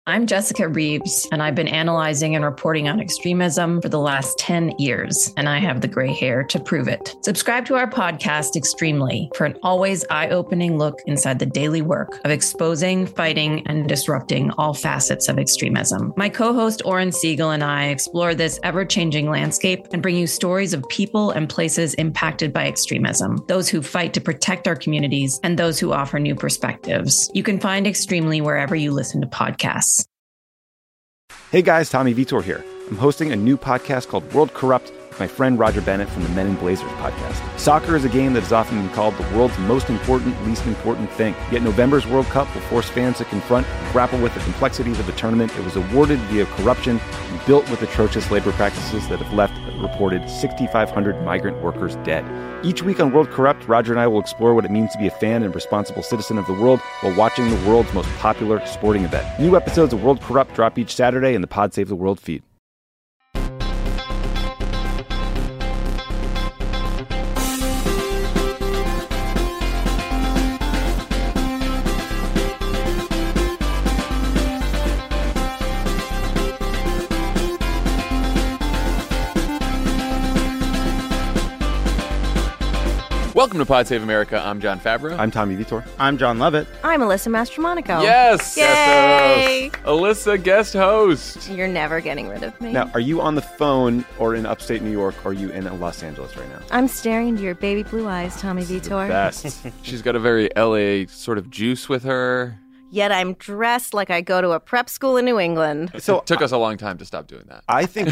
I'm Jessica Reeves, and I've been analyzing and reporting on extremism for the last 10 years, and I have the gray hair to prove it. Subscribe to our podcast, Extremely, for an always eye-opening look inside the daily work of exposing, fighting, and disrupting all facets of extremism. My co-host Oren Siegel and I explore this ever-changing landscape and bring you stories of people and places impacted by extremism, those who fight to protect our communities, and those who offer new perspectives. You can find Extremely wherever you listen to podcasts. Hey guys, Tommy Vitor here. I'm hosting a new podcast called World Corrupt with my friend Roger Bennett from the Men in Blazers podcast. Soccer is a game that has often been called the world's most important, least important thing. Yet November's World Cup will force fans to confront and grapple with the complexities of the tournament. It was awarded via corruption and built with atrocious labor practices that have left a reported 6,500 migrant workers dead. Each week on World Corrupt, Roger and I will explore what it means to be a fan and responsible citizen of the world while watching the world's most popular sporting event. New episodes of World Corrupt drop each Saturday in the Pod Save the World feed. Welcome to Pod Save America. I'm John Favreau. I'm Tommy Vitor. I'm John Lovett. I'm Alyssa Mastromonaco. Yes! Yay! Guest host. Alyssa, guest host. You're never getting rid of me. Now, are you on the phone or in upstate New York, or are you in Los Angeles right now? I'm staring into your baby blue eyes, Tommy Vitor. Best. She's got a very LA sort of juice with her. Yet I'm dressed like I go to a prep school in New England. So It took us a long time to stop doing that. I think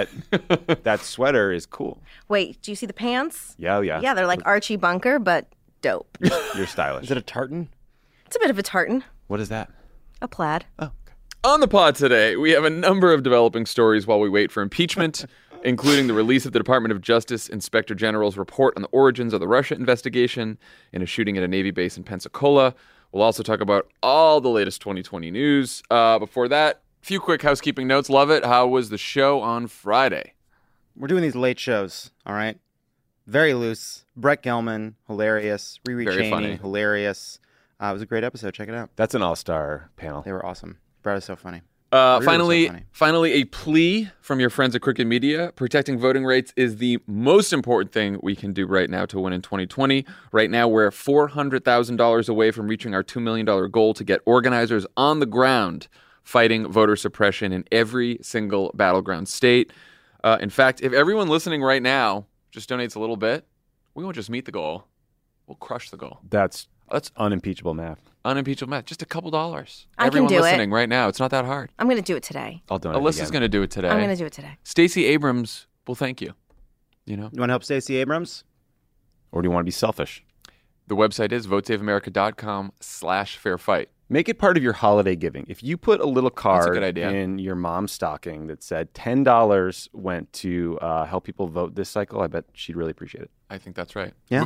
that sweater is cool. Wait, do you see the pants? Yeah. Yeah, they're like Archie Bunker, but dope. You're stylish. Is it a tartan? It's a bit of a tartan. What is that? A plaid. Oh, okay. On the pod today, we have a number of developing stories while we wait for impeachment, including the release of the Department of Justice Inspector General's report on the origins of the Russia investigation in a shooting at a Navy base in Pensacola. We'll also talk about all the latest 2020 news. Before that, a few quick housekeeping notes. Lovett, how was the show on Friday? We're doing these late shows, all right? Very loose. Brett Gelman, hilarious. Riri Very Cheney, funny. hilarious. It was a great episode. Check it out. That's an all-star panel. They were awesome. Brett is so funny. Riri was so funny. Finally, a plea from your friends at Crooked Media. Protecting voting rights is the most important thing we can do right now to win in 2020. Right now, we're $400,000 away from reaching our $2 million goal to get organizers on the ground fighting voter suppression in every single battleground state. In fact, if everyone listening right now just donates a little bit, we won't just meet the goal. We'll crush the goal. That's unimpeachable math. Unimpeachable math. Just a couple dollars. I can Everyone do it. listening right now. It's not that hard. I'm going to do it today. I'll donate Alyssa's again. going to do it today. I'm going to do it today. Stacey Abrams will thank you. You know? You want to help Stacey Abrams? Or do you want to be selfish? The website is votesaveamerica.com/fairfight. Make it part of your holiday giving. If you put a little That's a card good idea. in your mom's stocking that said $10 went to help people vote this cycle, I bet she'd really appreciate it. I think that's right. Yeah.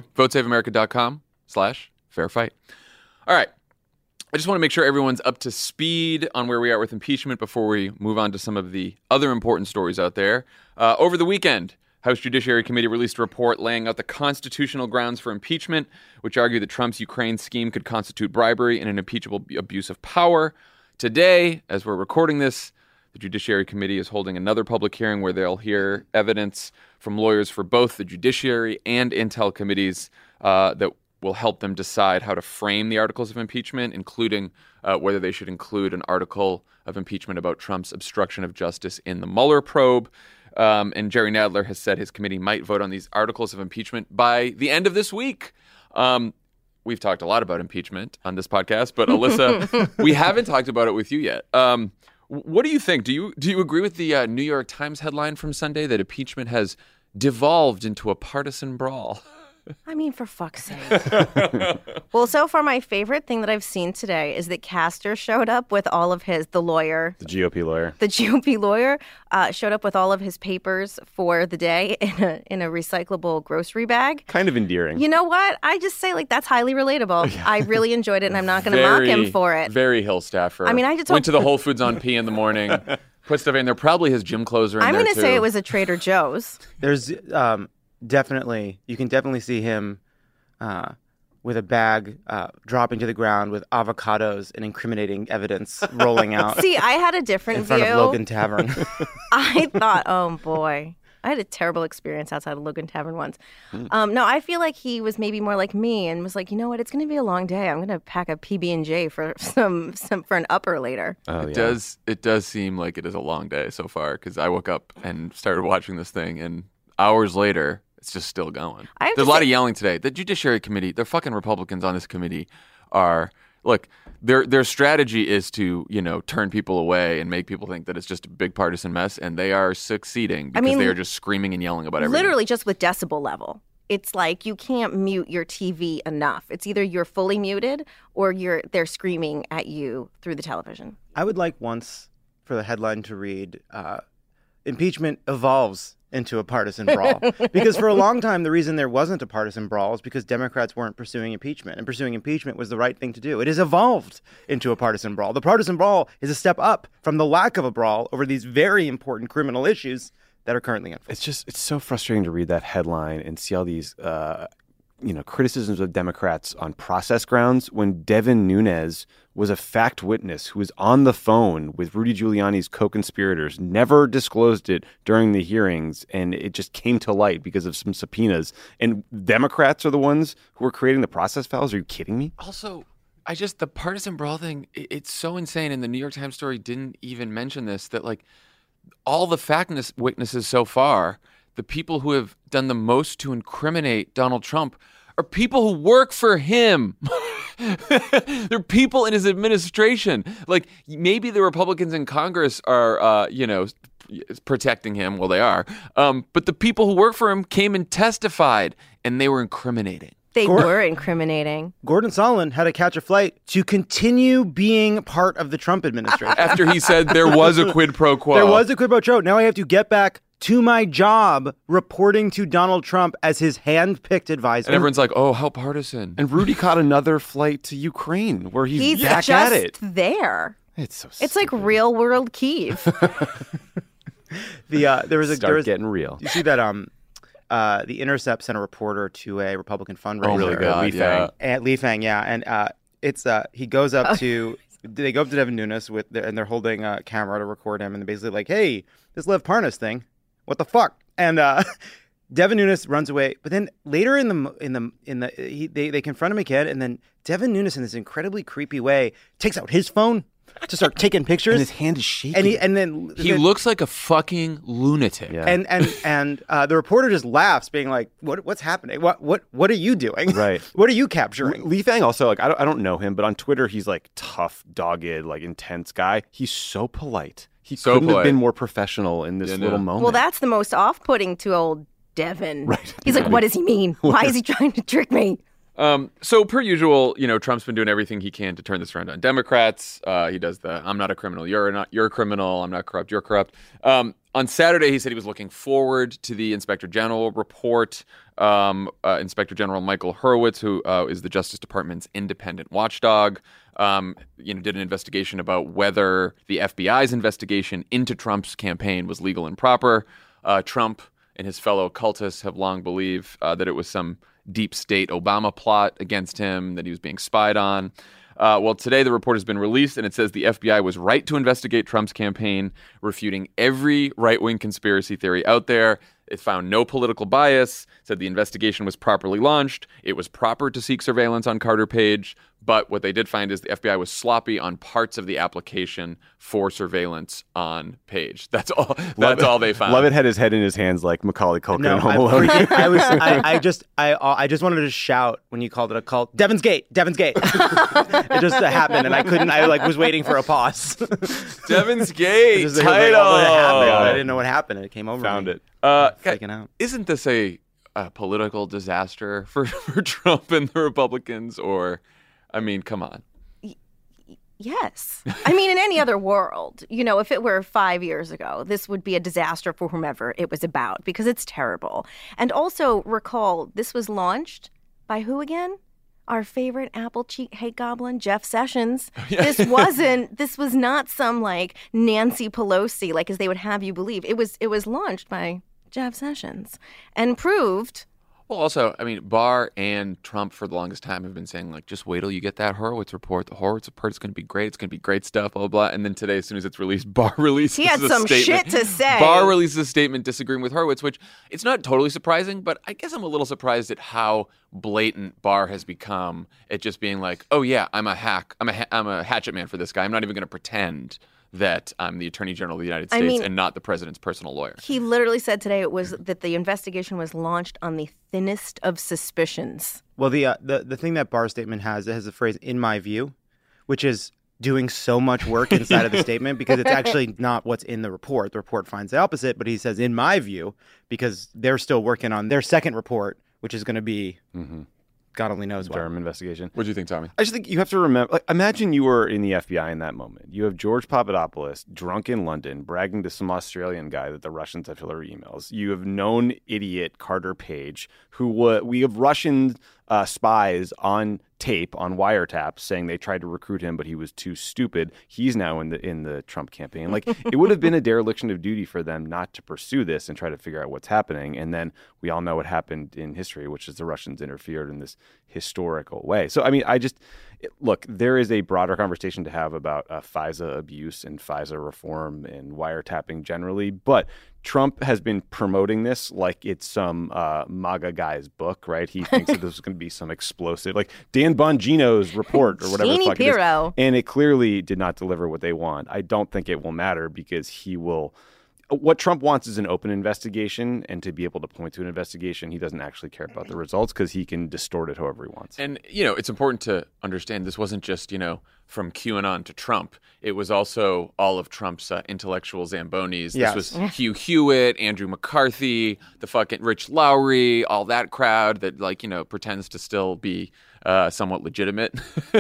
votesaveamerica.com/fairfight. All right. I just want to make sure everyone's up to speed on where we are with impeachment before we move on to some of the other important stories out there. Over the weekend, House Judiciary Committee released a report laying out the constitutional grounds for impeachment, which argue that Trump's Ukraine scheme could constitute bribery and an impeachable abuse of power. Today, as we're recording this, the Judiciary Committee is holding another public hearing where they'll hear evidence from lawyers for both the Judiciary and Intel committees that will help them decide how to frame the articles of impeachment, including whether they should include an article of impeachment about Trump's obstruction of justice in the Mueller probe. And Jerry Nadler has said his committee might vote on these articles of impeachment by the end of this week. We've talked a lot about impeachment on this podcast, but Alyssa, we haven't talked about it with you yet. What do you think? Do you agree with the New York Times headline from Sunday that impeachment has devolved into a partisan brawl? I mean, for fuck's sake. Well, so far, my favorite thing that I've seen today is that Castor showed up with all of the lawyer. The GOP lawyer. The GOP lawyer showed up with all of his papers for the day in a recyclable grocery bag. Kind of endearing. You know what? I just say, that's highly relatable. I really enjoyed it, and I'm not going to mock him for it. Very Hill staffer. I mean, I just went to the Whole Foods on P in the morning, put stuff in there. Probably his gym clothes are in I'm there, going too. to say it was a Trader Joe's. There's you can definitely see him with a bag dropping to the ground with avocados and incriminating evidence rolling out. See, I had a different in front view. of Logan Tavern. I thought, oh boy. I had a terrible experience outside of Logan Tavern once. No, I feel like he was maybe more like me and was like, you know what, it's going to be a long day. I'm going to pack a PB&J for for an upper later. Oh, It does seem like it is a long day so far because I woke up and started watching this thing, and hours later, it's just still going. There's a lot of yelling today. The Judiciary Committee, the fucking Republicans on this committee are, look, their strategy is to, turn people away and make people think that it's just a big partisan mess, and they are succeeding because they are just screaming and yelling about everything. Literally just with decibel level. It's like you can't mute your TV enough. It's either you're fully muted or they're screaming at you through the television. I would like once for the headline to read, impeachment evolves into a partisan brawl. Because for a long time, the reason there wasn't a partisan brawl is because Democrats weren't pursuing impeachment. And pursuing impeachment was the right thing to do. It has evolved into a partisan brawl. The partisan brawl is a step up from the lack of a brawl over these very important criminal issues that are currently unfolding. It's so frustrating to read that headline and see all these criticisms of Democrats on process grounds when Devin Nunes was a fact witness who was on the phone with Rudy Giuliani's co-conspirators, never disclosed it during the hearings, and it just came to light because of some subpoenas. And Democrats are the ones who are creating the process files? Are you kidding me? Also, the partisan brawl thing, it's so insane. And the New York Times story didn't even mention this, that like all the fact witnesses so far, the people who have done the most to incriminate Donald Trump are people who work for him. They're people in his administration. Like, maybe the Republicans in Congress are, protecting him. Well, they are. But the people who work for him came and testified, and they were incriminating. They were incriminating. Gordon Sondland had to catch a flight to continue being part of the Trump administration. After he said there was a quid pro quo. There was a quid pro quo. Now I have to get back to my job reporting to Donald Trump as his hand-picked advisor. And everyone's like, oh, how partisan. And Rudy caught another flight to Ukraine where he's back at it. There. It's so It's like real world Kyiv. There was getting real. You see that The Intercept sent a reporter to a Republican fundraiser. Oh, really good. Lee Fang. At Lee Fang, yeah. And he goes up to they go up to Devin Nunes and they're holding a camera to record him, and they're basically like, hey, this Lev Parnas thing, what the fuck? And Devin Nunes runs away, but then later they confront him again, and then Devin Nunes in this incredibly creepy way takes out his phone to start taking pictures. And his hand is shaking. And then he looks like a fucking lunatic. Yeah. And the reporter just laughs, being like, "What's happening? What are you doing? Right? What are you capturing?" Lee Fang also, like, I don't know him, but on Twitter he's like tough, dogged, like intense guy. He's so polite. He couldn't have been more professional in this little moment. Well, that's the most off-putting to old Devin. Right. He's like, what does he mean? Why is he trying to trick me? So per usual, Trump's been doing everything he can to turn this around on Democrats. He does I'm not a criminal, you're a criminal, I'm not corrupt, you're corrupt. On Saturday, he said he was looking forward to the Inspector General report. Inspector General Michael Hurwitz, who is the Justice Department's independent watchdog, did an investigation about whether the FBI's investigation into Trump's campaign was legal and proper. Trump and his fellow cultists have long believed that it was some deep state Obama plot against him, that he was being spied on. Well, today the report has been released, and it says the FBI was right to investigate Trump's campaign, refuting every right-wing conspiracy theory out there. It found no political bias, said the investigation was properly launched. It was proper to seek surveillance on Carter Page, but what they did find is the FBI was sloppy on parts of the application for surveillance on Page. That's all. That's all they found. Lovett had his head in his hands like Macaulay Culkin No, in Home Alone. I just wanted to shout when you called it a cult. Devin's Gate. It just happened, and I couldn't. I was waiting for a pause. Devin's Gate Just, title. I didn't know what happened, and it came over. Found me. it. Freaking out. Isn't this a political disaster for Trump and the Republicans? Or, I mean, come on. Yes. I mean, in any other world, if it were 5 years ago, this would be a disaster for whomever it was about, because it's terrible. And also recall, this was launched by who again? Our favorite apple cheek hate goblin, Jeff Sessions. This was not some like Nancy Pelosi, like as they would have you believe. It was launched by Jeff Sessions and proved Well, also, I mean, Barr and Trump for the longest time have been saying, like, just wait till you get that Horowitz report. The Horowitz report is going to be great. It's going to be great stuff, blah, blah, blah. And then today, as soon as it's released, Barr releases He had some shit to say. Barr releases a statement disagreeing with Horowitz, which it's not totally surprising, but I guess I'm a little surprised at how blatant Barr has become at just being like, oh, yeah, I'm a hatchet man for this guy. I'm not even going to pretend that I'm the Attorney General of the United States and not the president's personal lawyer. He literally said today it was that the investigation was launched on the thinnest of suspicions. Well, the thing that Barr's statement has, it has the phrase "in my view," which is doing so much work inside of the statement because it's actually not what's in the report. The report finds the opposite, but he says "in my view" because they're still working on their second report, which is going to be God only knows what. Durham investigation. What do you think, Tommy? I just think you have to remember, like, imagine you were in the FBI in that moment. You have George Papadopoulos drunk in London bragging to some Australian guy that the Russians have Hillary emails. You have known idiot Carter Page, we have Russian spies on tape, on wiretap, saying they tried to recruit him, but he was too stupid. He's now in the Trump campaign. Like, it would have been a dereliction of duty for them not to pursue this and try to figure out what's happening. And then we all know what happened in history, which is the Russians interfered in this historical way. So, I mean, look, there is a broader conversation to have about FISA abuse and FISA reform and wiretapping generally, but Trump has been promoting this like it's some MAGA guy's book, right? He thinks that this is going to be some explosive, like Dan Bongino's report or whatever the fuck it is. And it clearly did not deliver what they want. I don't think it will matter because he will. What Trump wants is an open investigation, and to be able to point to an investigation, he doesn't actually care about the results because he can distort it however he wants. And, it's important to understand this wasn't just, from QAnon to Trump. It was also all of Trump's intellectual Zambonis. Yes. This was Hugh Hewitt, Andrew McCarthy, the fucking Rich Lowry, all that crowd that, pretends to still be somewhat legitimate.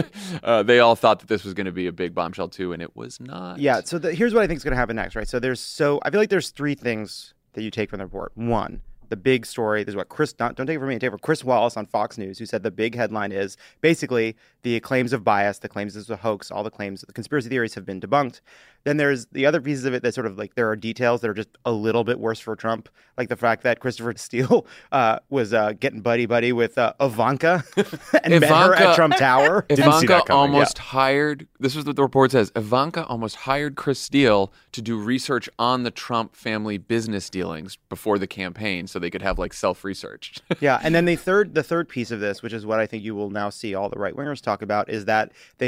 They all thought that this was going to be a big bombshell too, and it was not. Yeah. So here's what I think is going to happen next, right? So I feel like there's three things that you take from the report. One, the big story. This is what don't take it from me. Take it from Chris Wallace on Fox News, who said the big headline is basically the claims of bias, the claims this is a hoax, all the claims, the conspiracy theories have been debunked. Then there's the other pieces of it that sort of like there are details that are just a little bit worse for Trump, like the fact that Christopher Steele was getting buddy with Ivanka and met her at Trump Tower. Ivanka almost hired. This is what the report says. Ivanka almost hired Chris Steele to do research on the Trump family business dealings before the campaign, so they could have like self-research. Yeah, and then the third piece of this, which is what I think you will now see all the right wingers talk about, is that they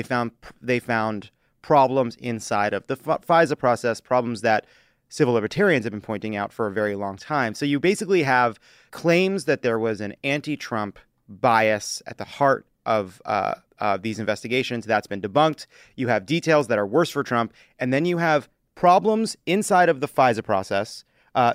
found problems inside of the FISA process, problems that civil libertarians have been pointing out for a very long time. So you basically have claims that there was an anti-Trump bias at the heart of these investigations. That's been debunked. You have details that are worse for Trump, and then you have problems inside of the FISA process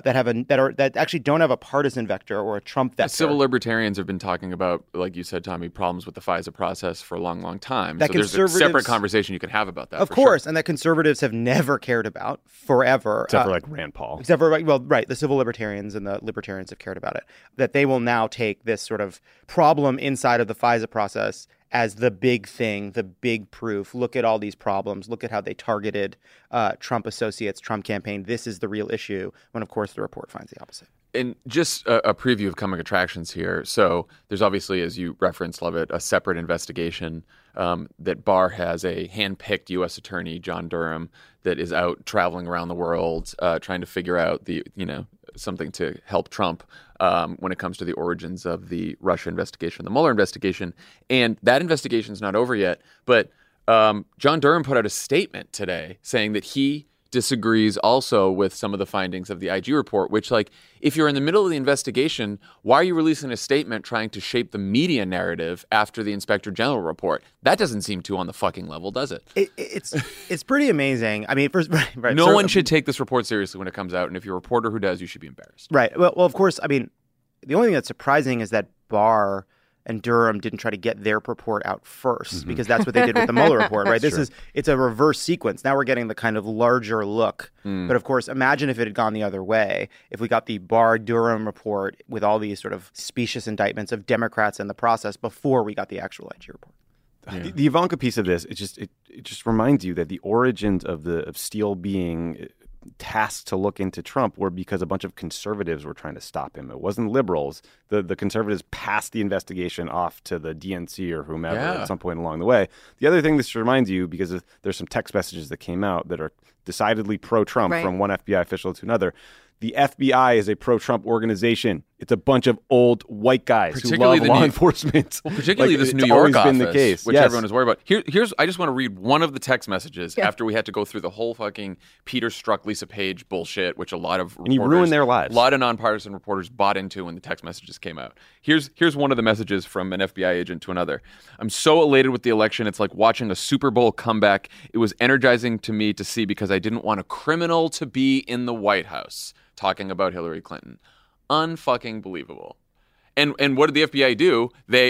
that actually don't have a partisan vector or a Trump vector. Civil libertarians have been talking about, like you said, Tommy, problems with the FISA process for a long, long time. So there's a separate conversation you can have about that. Of course, and that conservatives have never cared about forever. Except for like Rand Paul. Except for, the civil libertarians and the libertarians have cared about it. That they will now take this sort of problem inside of the FISA process as the big thing, the big proof. Look at all these problems. Look at how they targeted Trump associates, Trump campaign. This is the real issue, when, of course, the report finds the opposite. And just a preview of coming attractions here. So there's obviously, as you referenced, Lovett, a separate investigation that Barr has a hand-picked U.S. attorney, John Durham, that is out traveling around the world trying to figure out something to help Trump when it comes to the origins of the Russia investigation, the Mueller investigation. And that investigation is not over yet. But John Durham put out a statement today saying that he disagrees also with some of the findings of the IG report, which, like, if you're in the middle of the investigation, why are you releasing a statement trying to shape the media narrative after the Inspector General report? That doesn't seem too on the fucking level, does it? It's pretty amazing. I mean, first, right, no one should take this report seriously when it comes out, and if you're a reporter who does, you should be embarrassed. Right. Well, of course, I mean, the only thing that's surprising is that Barr and Durham didn't try to get their report out first, because that's what they did with the Mueller report, right? It's a reverse sequence. Now we're getting the kind of larger look. But of course, imagine if it had gone the other way, if we got the Barr-Durham report with all these sort of specious indictments of Democrats in the process before we got the actual IG report. Yeah. The Ivanka piece of this, it just reminds you that the origins of Steele being tasked to look into Trump were because a bunch of conservatives were trying to stop him. It wasn't liberals. The conservatives passed the investigation off to the DNC or whomever at some point along the way. The other thing this reminds you, because there's some text messages that came out that are decidedly pro-Trump from one FBI official to another. The FBI is a pro-Trump organization. It's a bunch of old white guys who love law enforcement. Well, particularly this New York office, been the case. Which everyone is worried about. Here's I just want to read one of the text messages after we had to go through the whole fucking Peter Strzok, Lisa Page bullshit, which a lot of reporters, and you ruined their lives. A lot of nonpartisan reporters bought into when the text messages came out. Here's one of the messages from an FBI agent to another. I'm so elated with the election. It's like watching a Super Bowl comeback. It was energizing to me to see because I didn't want a criminal to be in the White House. Talking about Hillary Clinton. Unfucking believable. And what did the FBI do?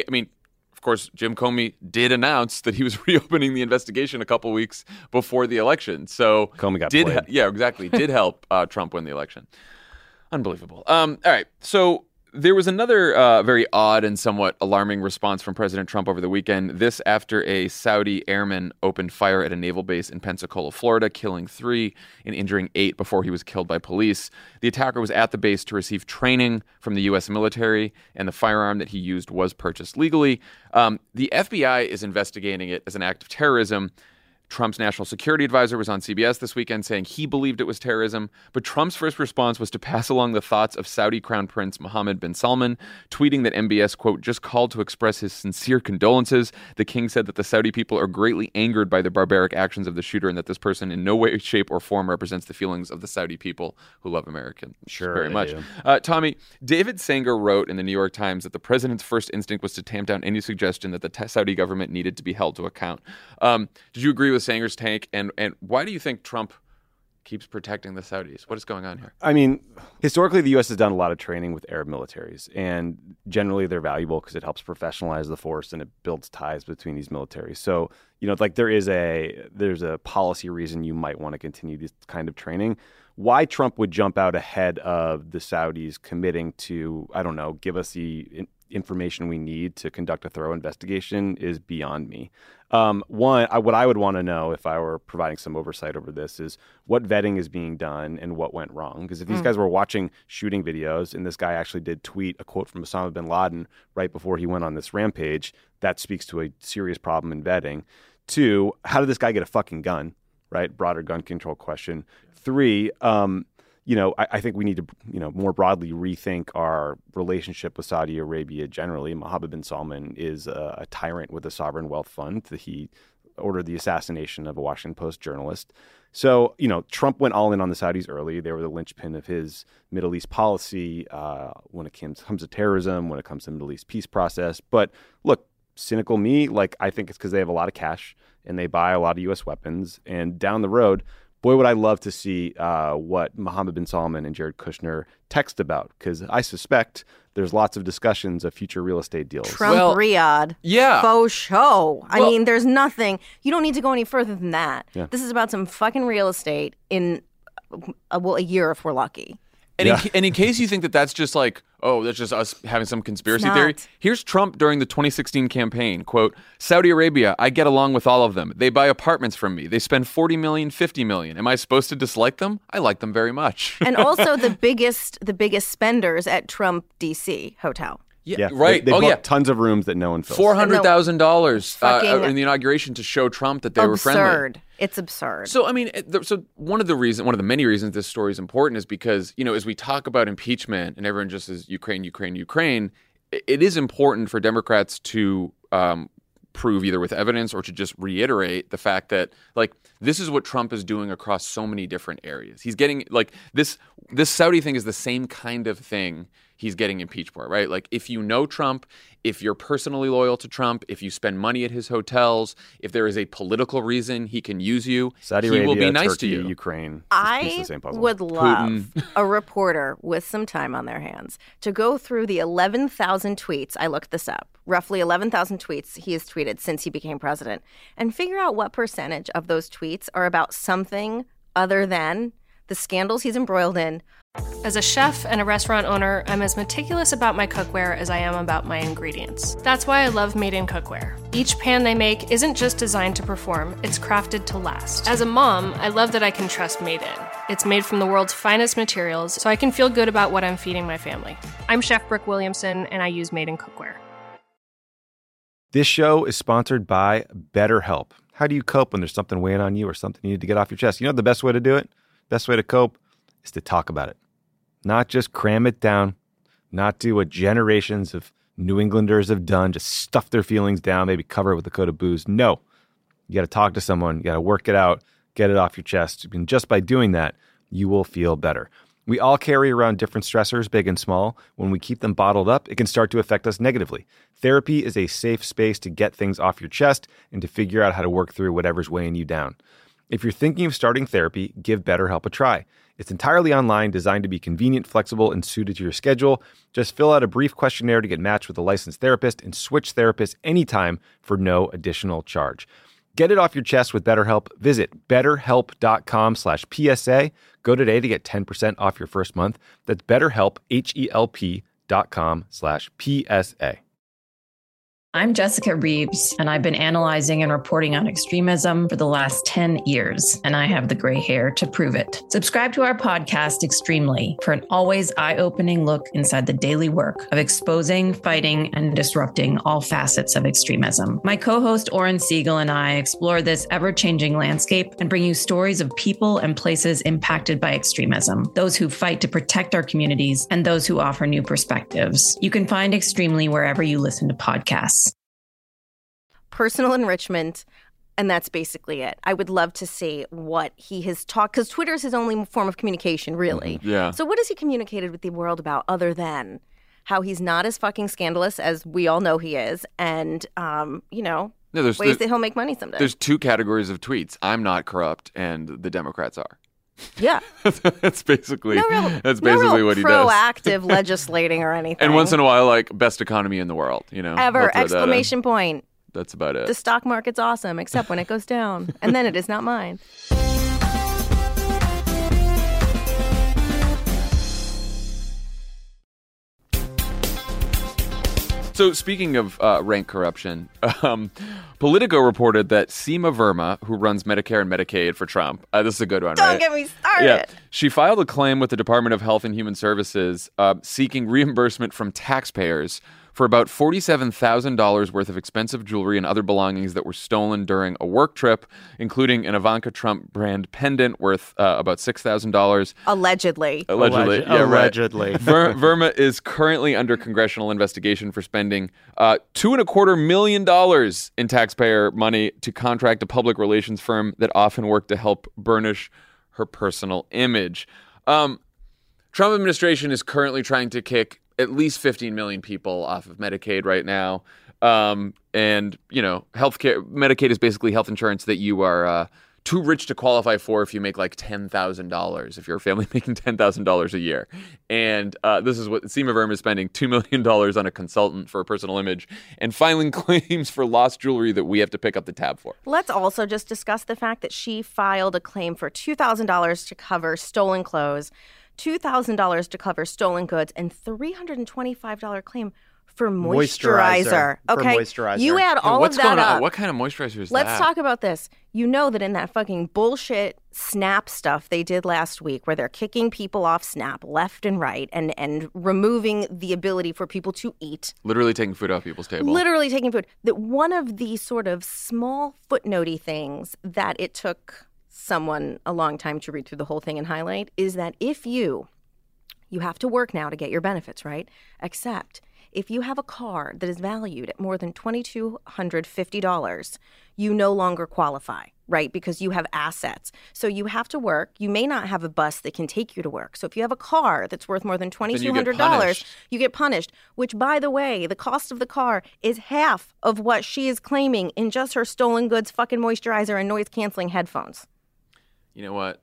Of course, Jim Comey did announce that he was reopening the investigation a couple weeks before the election. So Comey got played. Yeah, exactly. Did help Trump win the election. Unbelievable. All right. So there was another very odd and somewhat alarming response from President Trump over the weekend. This after a Saudi airman opened fire at a naval base in Pensacola, Florida, killing 3 and injuring 8 before he was killed by police. The attacker was at the base to receive training from the U.S. military, and the firearm that he used was purchased legally. The FBI is investigating it as an act of terrorism. Trump's national security advisor was on CBS this weekend saying he believed it was terrorism, but Trump's first response was to pass along the thoughts of Saudi Crown Prince Mohammed bin Salman, tweeting that MBS, quote, just called to express his sincere condolences. The king said that the Saudi people are greatly angered by the barbaric actions of the shooter and that this person in no way, shape, or form represents the feelings of the Saudi people who love America very much. Tommy, David Sanger wrote in the New York Times that the president's first instinct was to tamp down any suggestion that the Saudi government needed to be held to account. Did you agree with Sanger's take, and why do you think Trump keeps protecting the Saudis? What is going on here? I mean, historically, the U.S. has done a lot of training with Arab militaries, and generally they're valuable because it helps professionalize the force and it builds ties between these militaries. So, like there's a policy reason you might want to continue this kind of training. Why Trump would jump out ahead of the Saudis committing to, I don't know, give us the information we need to conduct a thorough investigation is beyond me. What I would want to know if I were providing some oversight over this is what vetting is being done and what went wrong. Because if these guys were watching shooting videos and this guy actually did tweet a quote from Osama bin Laden right before he went on this rampage, that speaks to a serious problem in vetting. 2, how did this guy get a fucking gun? Right? Broader gun control question. 3, I think we need to, more broadly rethink our relationship with Saudi Arabia generally. Mohammed bin Salman is a tyrant with a sovereign wealth fund. He ordered the assassination of a Washington Post journalist. So, Trump went all in on the Saudis early. They were the linchpin of his Middle East policy when it comes to terrorism, when it comes to the Middle East peace process. But look, cynical me, I think it's because they have a lot of cash and they buy a lot of U.S. weapons. And down the road, boy, would I love to see what Mohammed bin Salman and Jared Kushner text about, because I suspect there's lots of discussions of future real estate deals. Riyadh. Yeah. Faux show. I mean, there's nothing. You don't need to go any further than that. Yeah. This is about some fucking real estate in, a year if we're lucky. And in case you think that that's just that's just us having some conspiracy theory, here's Trump during the 2016 campaign, quote, Saudi Arabia, I get along with all of them. They buy apartments from me. They spend $40 million, $50 million. Am I supposed to dislike them? I like them very much. And also the biggest spenders at Trump DC hotel. Yeah, right. They booked tons of rooms that no one fills. $400,000 in the inauguration to show Trump that they were friendly. Absurd. It's absurd. So, I mean, one of the many reasons this story is important is because, as we talk about impeachment and everyone just says Ukraine, Ukraine, Ukraine, it is important for Democrats to prove either with evidence or to just reiterate the fact that, this is what Trump is doing across so many different areas. He's getting, this Saudi thing is the same kind of thing he's getting impeached for, right? If you know Trump, if you're personally loyal to Trump, if you spend money at his hotels, if there is a political reason he can use you, Saudi he Arabia, will be nice Turkey, to you. Ukraine. I would love a reporter with some time on their hands to go through the 11,000 tweets. I looked this up. Roughly 11,000 tweets he has tweeted since he became president, and figure out what percentage of those tweets are about something other than the scandals he's embroiled in. As a chef and a restaurant owner, I'm as meticulous about my cookware as I am about my ingredients. That's why I love Made in Cookware. Each pan they make isn't just designed to perform, it's crafted to last. As a mom, I love that I can trust Made in. It's made from the world's finest materials, so I can feel good about what I'm feeding my family. I'm Chef Brooke Williamson, and I use Made in Cookware. This show is sponsored by BetterHelp. How do you cope when there's something weighing on you or something you need to get off your chest? You know the best way to do it? Best way to cope is to talk about it. Not just cram it down, not do what generations of New Englanders have done, just stuff their feelings down, maybe cover it with a coat of booze. No, you got to talk to someone, you got to work it out, get it off your chest. And just by doing that, you will feel better. We all carry around different stressors, big and small. When we keep them bottled up, it can start to affect us negatively. Therapy is a safe space to get things off your chest and to figure out how to work through whatever's weighing you down. If you're thinking of starting therapy, give BetterHelp a try. It's entirely online, designed to be convenient, flexible, and suited to your schedule. Just fill out a brief questionnaire to get matched with a licensed therapist and switch therapists anytime for no additional charge. Get it off your chest with BetterHelp. Visit betterhelp.com/PSA. Go today to get 10% off your first month. That's BetterHelp, HELP.com/PSA. I'm Jessica Reeves, and I've been analyzing and reporting on extremism for the last 10 years, and I have the gray hair to prove it. Subscribe to our podcast, Extremely, for an always eye-opening look inside the daily work of exposing, fighting, and disrupting all facets of extremism. My co-host Oren Siegel and I explore this ever-changing landscape and bring you stories of people and places impacted by extremism, those who fight to protect our communities, and those who offer new perspectives. You can find Extremely wherever you listen to podcasts. Personal enrichment, and that's basically it. I would love to see what he has talked, because Twitter is his only form of communication, really. Mm-hmm. Yeah. So what has he communicated with the world about other than how he's not as fucking scandalous as we all know he is, and, ways that he'll make money someday? There's two categories of tweets. I'm not corrupt, and the Democrats are. Yeah. That's basically what he does. Proactive legislating or anything. And once in a while, like, best economy in the world, Ever, exclamation point. That's about it. The stock market's awesome, except when it goes down. And then it is not mine. So speaking of rank corruption, Politico reported that Seema Verma, who runs Medicare and Medicaid for Trump, this is a good one, right? Don't get me started. Yeah, she filed a claim with the Department of Health and Human Services seeking reimbursement from taxpayers for about $47,000 worth of expensive jewelry and other belongings that were stolen during a work trip, including an Ivanka Trump brand pendant worth about $6,000. Allegedly. Yeah, Allegedly. Right. Verma is currently under congressional investigation for spending $2.25 million in taxpayer money to contract a public relations firm that often worked to help burnish her personal image. Trump administration is currently trying to kick at least 15 million people off of Medicaid right now. And, healthcare, Medicaid is basically health insurance that you are too rich to qualify for if you make like $10,000, if you're a family making $10,000 a year. And this is what Seema Verma is spending $2 million on a consultant for a personal image and filing claims for lost jewelry that we have to pick up the tab for. Let's also just discuss the fact that she filed a claim for $2,000 to cover stolen clothes, $2,000 to cover stolen goods, and $325 claim for moisturizer. Okay, for moisturizer. You add all of that up. What kind of moisturizer is that? Let's talk about this. You know that in that fucking bullshit Snap stuff they did last week, where they're kicking people off Snap left and right and removing the ability for people to eat. Literally taking food off people's table. Literally taking food. That one of the sort of small footnotey things that it took someone a long time to read through the whole thing and highlight is that if you have to work now to get your benefits, right? Except if you have a car that is valued at more than $2,250, you no longer qualify, right? Because you have assets. So you have to work. You may not have a bus that can take you to work. So if you have a car that's worth more than $2,200, you get punished, which, by the way, the cost of the car is half of what she is claiming in just her stolen goods fucking moisturizer and noise-canceling headphones. You know what?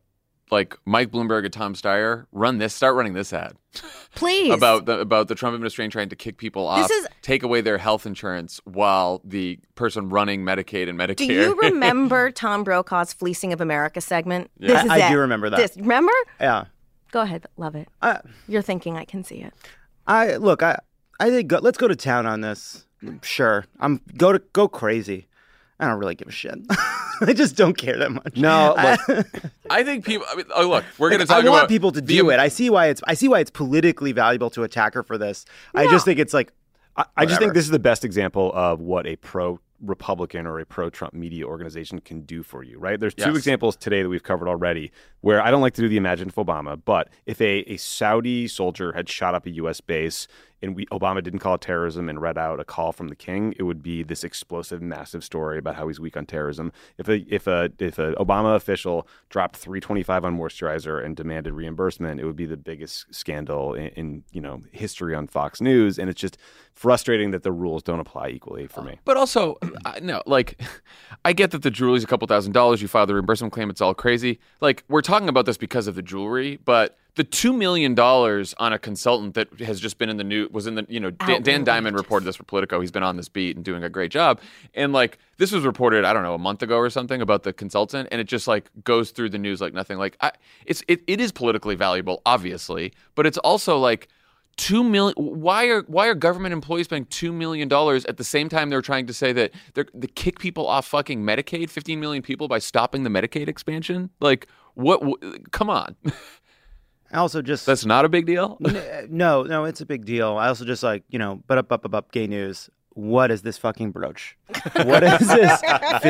like Mike Bloomberg and Tom Steyer start running this ad. Please. about the Trump administration trying to kick people off, take away their health insurance while the person running Medicaid and Medicare. Do you remember Tom Brokaw's Fleecing of America segment? Yeah. I do remember that. Remember? Yeah. Go ahead, love it. You're thinking I can see it. I think let's go to town on this. Sure, go crazy. I don't really give a shit. I just don't care that much. No, look, I think people. Look, we're going to talk I about. want people to do it. I see why it's politically valuable to attack her for this. No. I just think it's like. I just think this is the best example of what a pro-Republican or a pro-Trump media organization can do for you, right? There's two examples today that we've covered already where I don't like to do the Imagine for Obama, but if a Saudi soldier had shot up a U.S. base and Obama didn't call it terrorism and read out a call from the king, it would be this explosive, massive story about how he's weak on terrorism. If a Obama official dropped $3.25 on moisturizer and demanded reimbursement, it would be the biggest scandal in history on Fox News. And it's just frustrating that the rules don't apply equally for me. But also, no, like, I get that the jewelry's a couple $1,000s. You file the reimbursement claim. It's all crazy. Like, we're talking about this because of the jewelry, but the $2 million on a consultant that has just been in the news was in the, Dan Diamond reported this for Politico. He's been on this beat and doing a great job. And like, this was reported, I don't know, a month ago or something about the consultant. And it just like goes through the news like nothing. Like, it is politically valuable, obviously, but it's also like, $2 million. Why are government employees paying $2 million at the same time they're trying to say that they kick people off fucking Medicaid, 15 million people by stopping the Medicaid expansion? Like, what come on. I also just that's not a big deal. No, it's a big deal. I also just like up gay news. What is this fucking brooch? What is this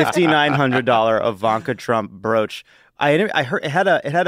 $5,900 Ivanka Trump brooch? I heard it had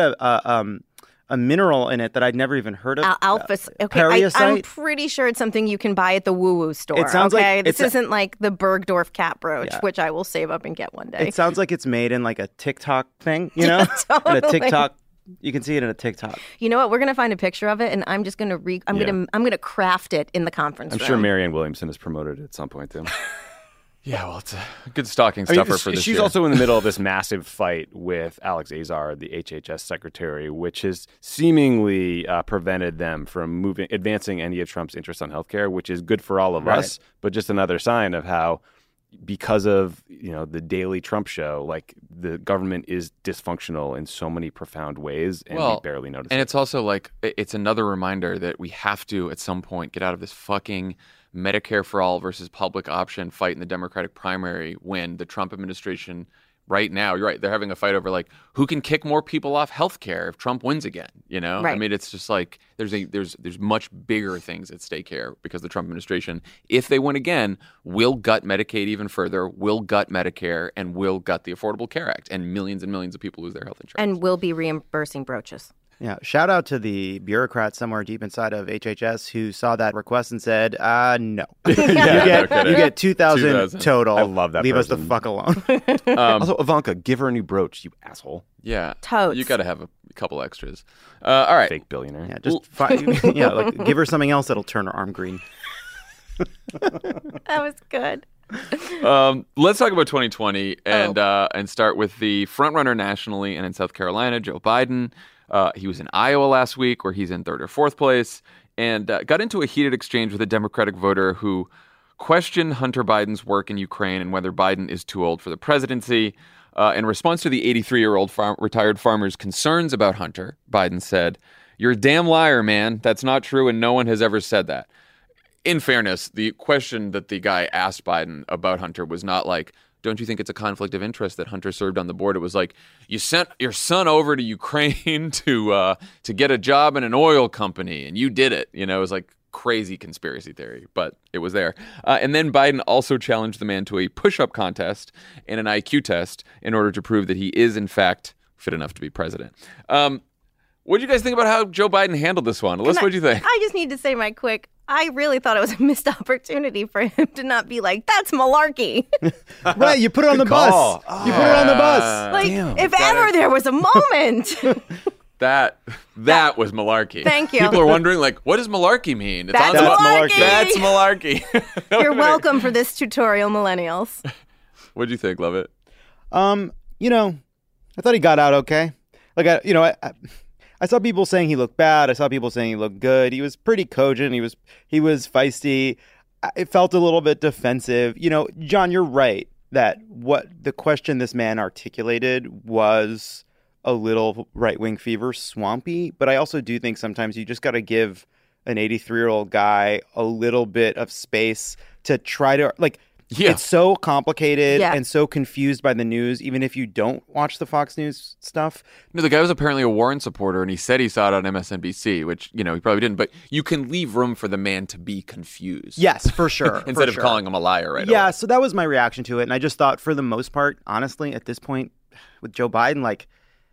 a mineral in it that I'd never even heard of. Alpha. Okay, I'm pretty sure it's something you can buy at the Woo Woo store. It sounds like this isn't like the Bergdorf cat brooch, which I will save up and get one day. It sounds like it's made in like a TikTok thing, Yeah, totally. In a TikTok. You can see it in a TikTok. You know what? We're gonna find a picture of it, and I'm just gonna I'm gonna craft it in the conference room. I'm sure Marianne Williamson has promoted it at some point too. Yeah, well, it's a good stocking stuffer for this She's year. also in the middle of this massive fight with Alex Azar, the HHS secretary, which has seemingly prevented them from advancing any of Trump's interests on healthcare, which is good for all of us, but just another sign of how, because of the daily Trump show, like the government is dysfunctional in so many profound ways, and we barely notice it. And it's also like it's another reminder that we have to at some point get out of this fucking Medicare for all versus public option fight in the Democratic primary when the Trump administration right now, you're right, they're having a fight over like who can kick more people off healthcare if Trump wins again, Right. I mean, it's just like there's much bigger things at stake here because the Trump administration, if they win again, will gut Medicaid even further, will gut Medicare, and will gut the Affordable Care Act, and millions of people lose their health insurance. And will be reimbursing brooches. Yeah, shout out to the bureaucrat somewhere deep inside of HHS who saw that request and said, no. You get 2,000 total. I love that Leave person. us the fuck alone. Also, Ivanka, give her a new brooch, you asshole. Yeah. Totes. You got to have a couple extras. All right. Fake billionaire. Yeah, just give her something else that'll turn her arm green. That was good. Let's talk about 2020 and start with the frontrunner nationally and in South Carolina, Joe Biden. He was in Iowa last week where he's in third or fourth place and got into a heated exchange with a Democratic voter who questioned Hunter Biden's work in Ukraine and whether Biden is too old for the presidency. In response to the 83-year-old retired farmer's concerns about Hunter, Biden said, "You're a damn liar, man. That's not true, and no one has ever said that." In fairness, the question that the guy asked Biden about Hunter was not like, don't you think it's a conflict of interest that Hunter served on the board? It was like, you sent your son over to Ukraine to get a job in an oil company, and you did it. It was like crazy conspiracy theory, but it was there. And then Biden also challenged the man to a push-up contest and an IQ test in order to prove that he is, in fact, fit enough to be president. What do you guys think about how Joe Biden handled this one? Alyssa, what do you think? I just need to say my quick, I really thought it was a missed opportunity for him to not be like, that's malarkey. Right, you put it on the bus. You put it on the bus. Like, if ever there was a moment. That was malarkey. Thank you. People are wondering, like, what does malarkey mean? It's That's malarkey. That's malarkey. You're welcome for this tutorial, millennials. What'd you think, Lovett? I thought he got out okay. Like, I saw people saying he looked bad. I saw people saying he looked good. He was pretty cogent. He was feisty. It felt a little bit defensive. John, you're right that what the question this man articulated was a little right-wing fever swampy. But I also do think sometimes you just got to give an 83-year-old guy a little bit of space to try to, it's so complicated and so confused by the news, even if you don't watch the Fox News stuff. No, the guy was apparently a Warren supporter, and he said he saw it on MSNBC, which, he probably didn't. But you can leave room for the man to be confused. Yes, for sure. Instead of calling him a liar right away. Yeah, so that was my reaction to it. And I just thought, for the most part, honestly, at this point with Joe Biden,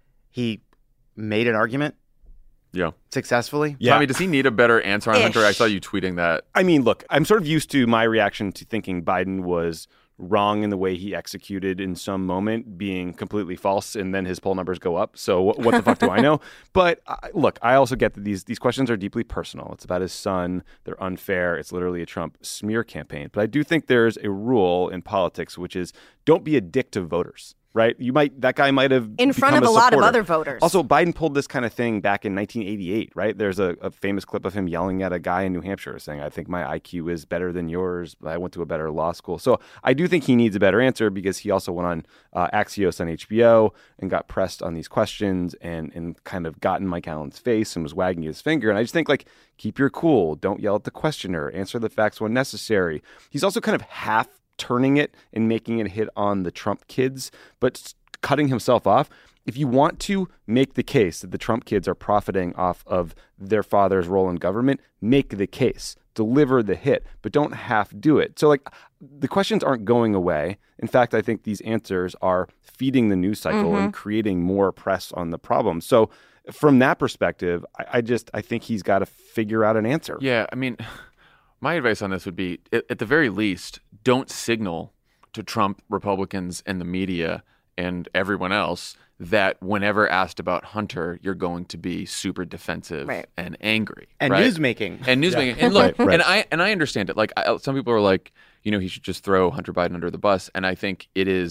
he made an argument. Yeah. Successfully. Yeah. Tommy, does he need a better answer on Hunter? I saw you tweeting that. I mean, look, I'm sort of used to my reaction to thinking Biden was wrong in the way he executed in some moment, being completely false, and then his poll numbers go up. So what the fuck do I know? But look, I also get that these questions are deeply personal. It's about his son. They're unfair. It's literally a Trump smear campaign. But I do think there's a rule in politics, which is don't be a dick to voters. Right? That guy might have in front of a lot of other voters. Also, Biden pulled this kind of thing back in 1988, right? There's a famous clip of him yelling at a guy in New Hampshire saying, I think my IQ is better than yours, but I went to a better law school. So I do think he needs a better answer because he also went on Axios on HBO and got pressed on these questions and kind of got in Mike Allen's face and was wagging his finger. And I just think, keep your cool. Don't yell at the questioner. Answer the facts when necessary. He's also kind of half turning it and making it hit on the Trump kids, but cutting himself off. If you want to make the case that the Trump kids are profiting off of their father's role in government, make the case. Deliver the hit, but don't half do it. So, the questions aren't going away. In fact, I think these answers are feeding the news cycle and creating more press on the problem. So, from that perspective, I think he's got to figure out an answer. Yeah, I mean, my advice on this would be, at the very least, don't signal to Trump, Republicans, and the media and everyone else that whenever asked about Hunter, you're going to be super defensive and angry. And newsmaking. And newsmaking. Yeah. And look, and I understand it. Some people are like, he should just throw Hunter Biden under the bus. And I think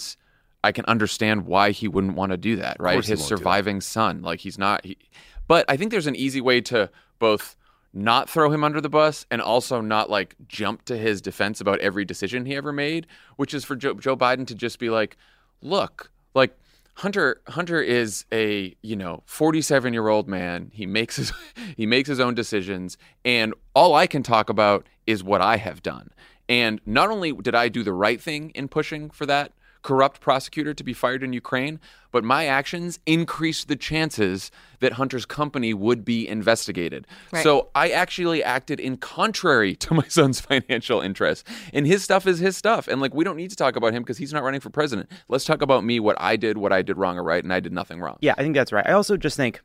I can understand why he wouldn't want to do that, right? His surviving son. But I think there's an easy way to both not throw him under the bus and also not jump to his defense about every decision he ever made, which is for Joe Biden to just be look, Hunter is a 47-year-old man. He makes his own decisions, and all I can talk about is what I have done. And not only did I do the right thing in pushing for that corrupt prosecutor to be fired in Ukraine, but my actions increased the chances that Hunter's company would be investigated. Right. So I actually acted in contrary to my son's financial interests. And his stuff is his stuff. And we don't need to talk about him because he's not running for president. Let's talk about me, what I did wrong or right, and I did nothing wrong. Yeah, I think that's right. I also just think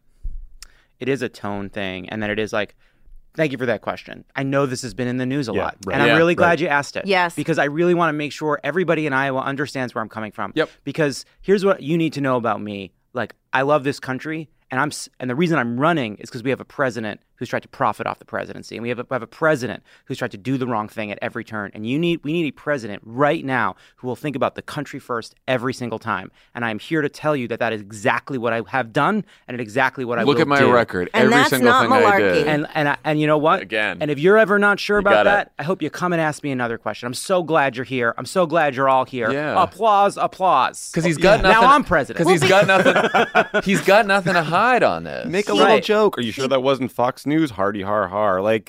it is a tone thing, and that it is thank you for that question. I know this has been in the news a lot, and I'm really glad you asked it. Yes. Because I really want to make sure everybody in Iowa understands where I'm coming from. Yep. Because here's what you need to know about me. I love this country, and the reason I'm running is because we have a president who's tried to profit off the presidency, and we have a president who's tried to do the wrong thing at every turn. And we need a president right now who will think about the country first every single time. And I'm here to tell you that is exactly what I have done, and exactly what I will do. Look at my record. And every single thing malarkey. I did. And you know what? Again. And if you're ever not sure about that, I hope you come and ask me another question. I'm so glad you're here. I'm so glad you're all here. Yeah. Applause. Because he's got nothing. Now I'm president. Because he's got nothing. He's got nothing to hide on this. Make a little joke. Are you sure that wasn't Fox News? Hardy har har.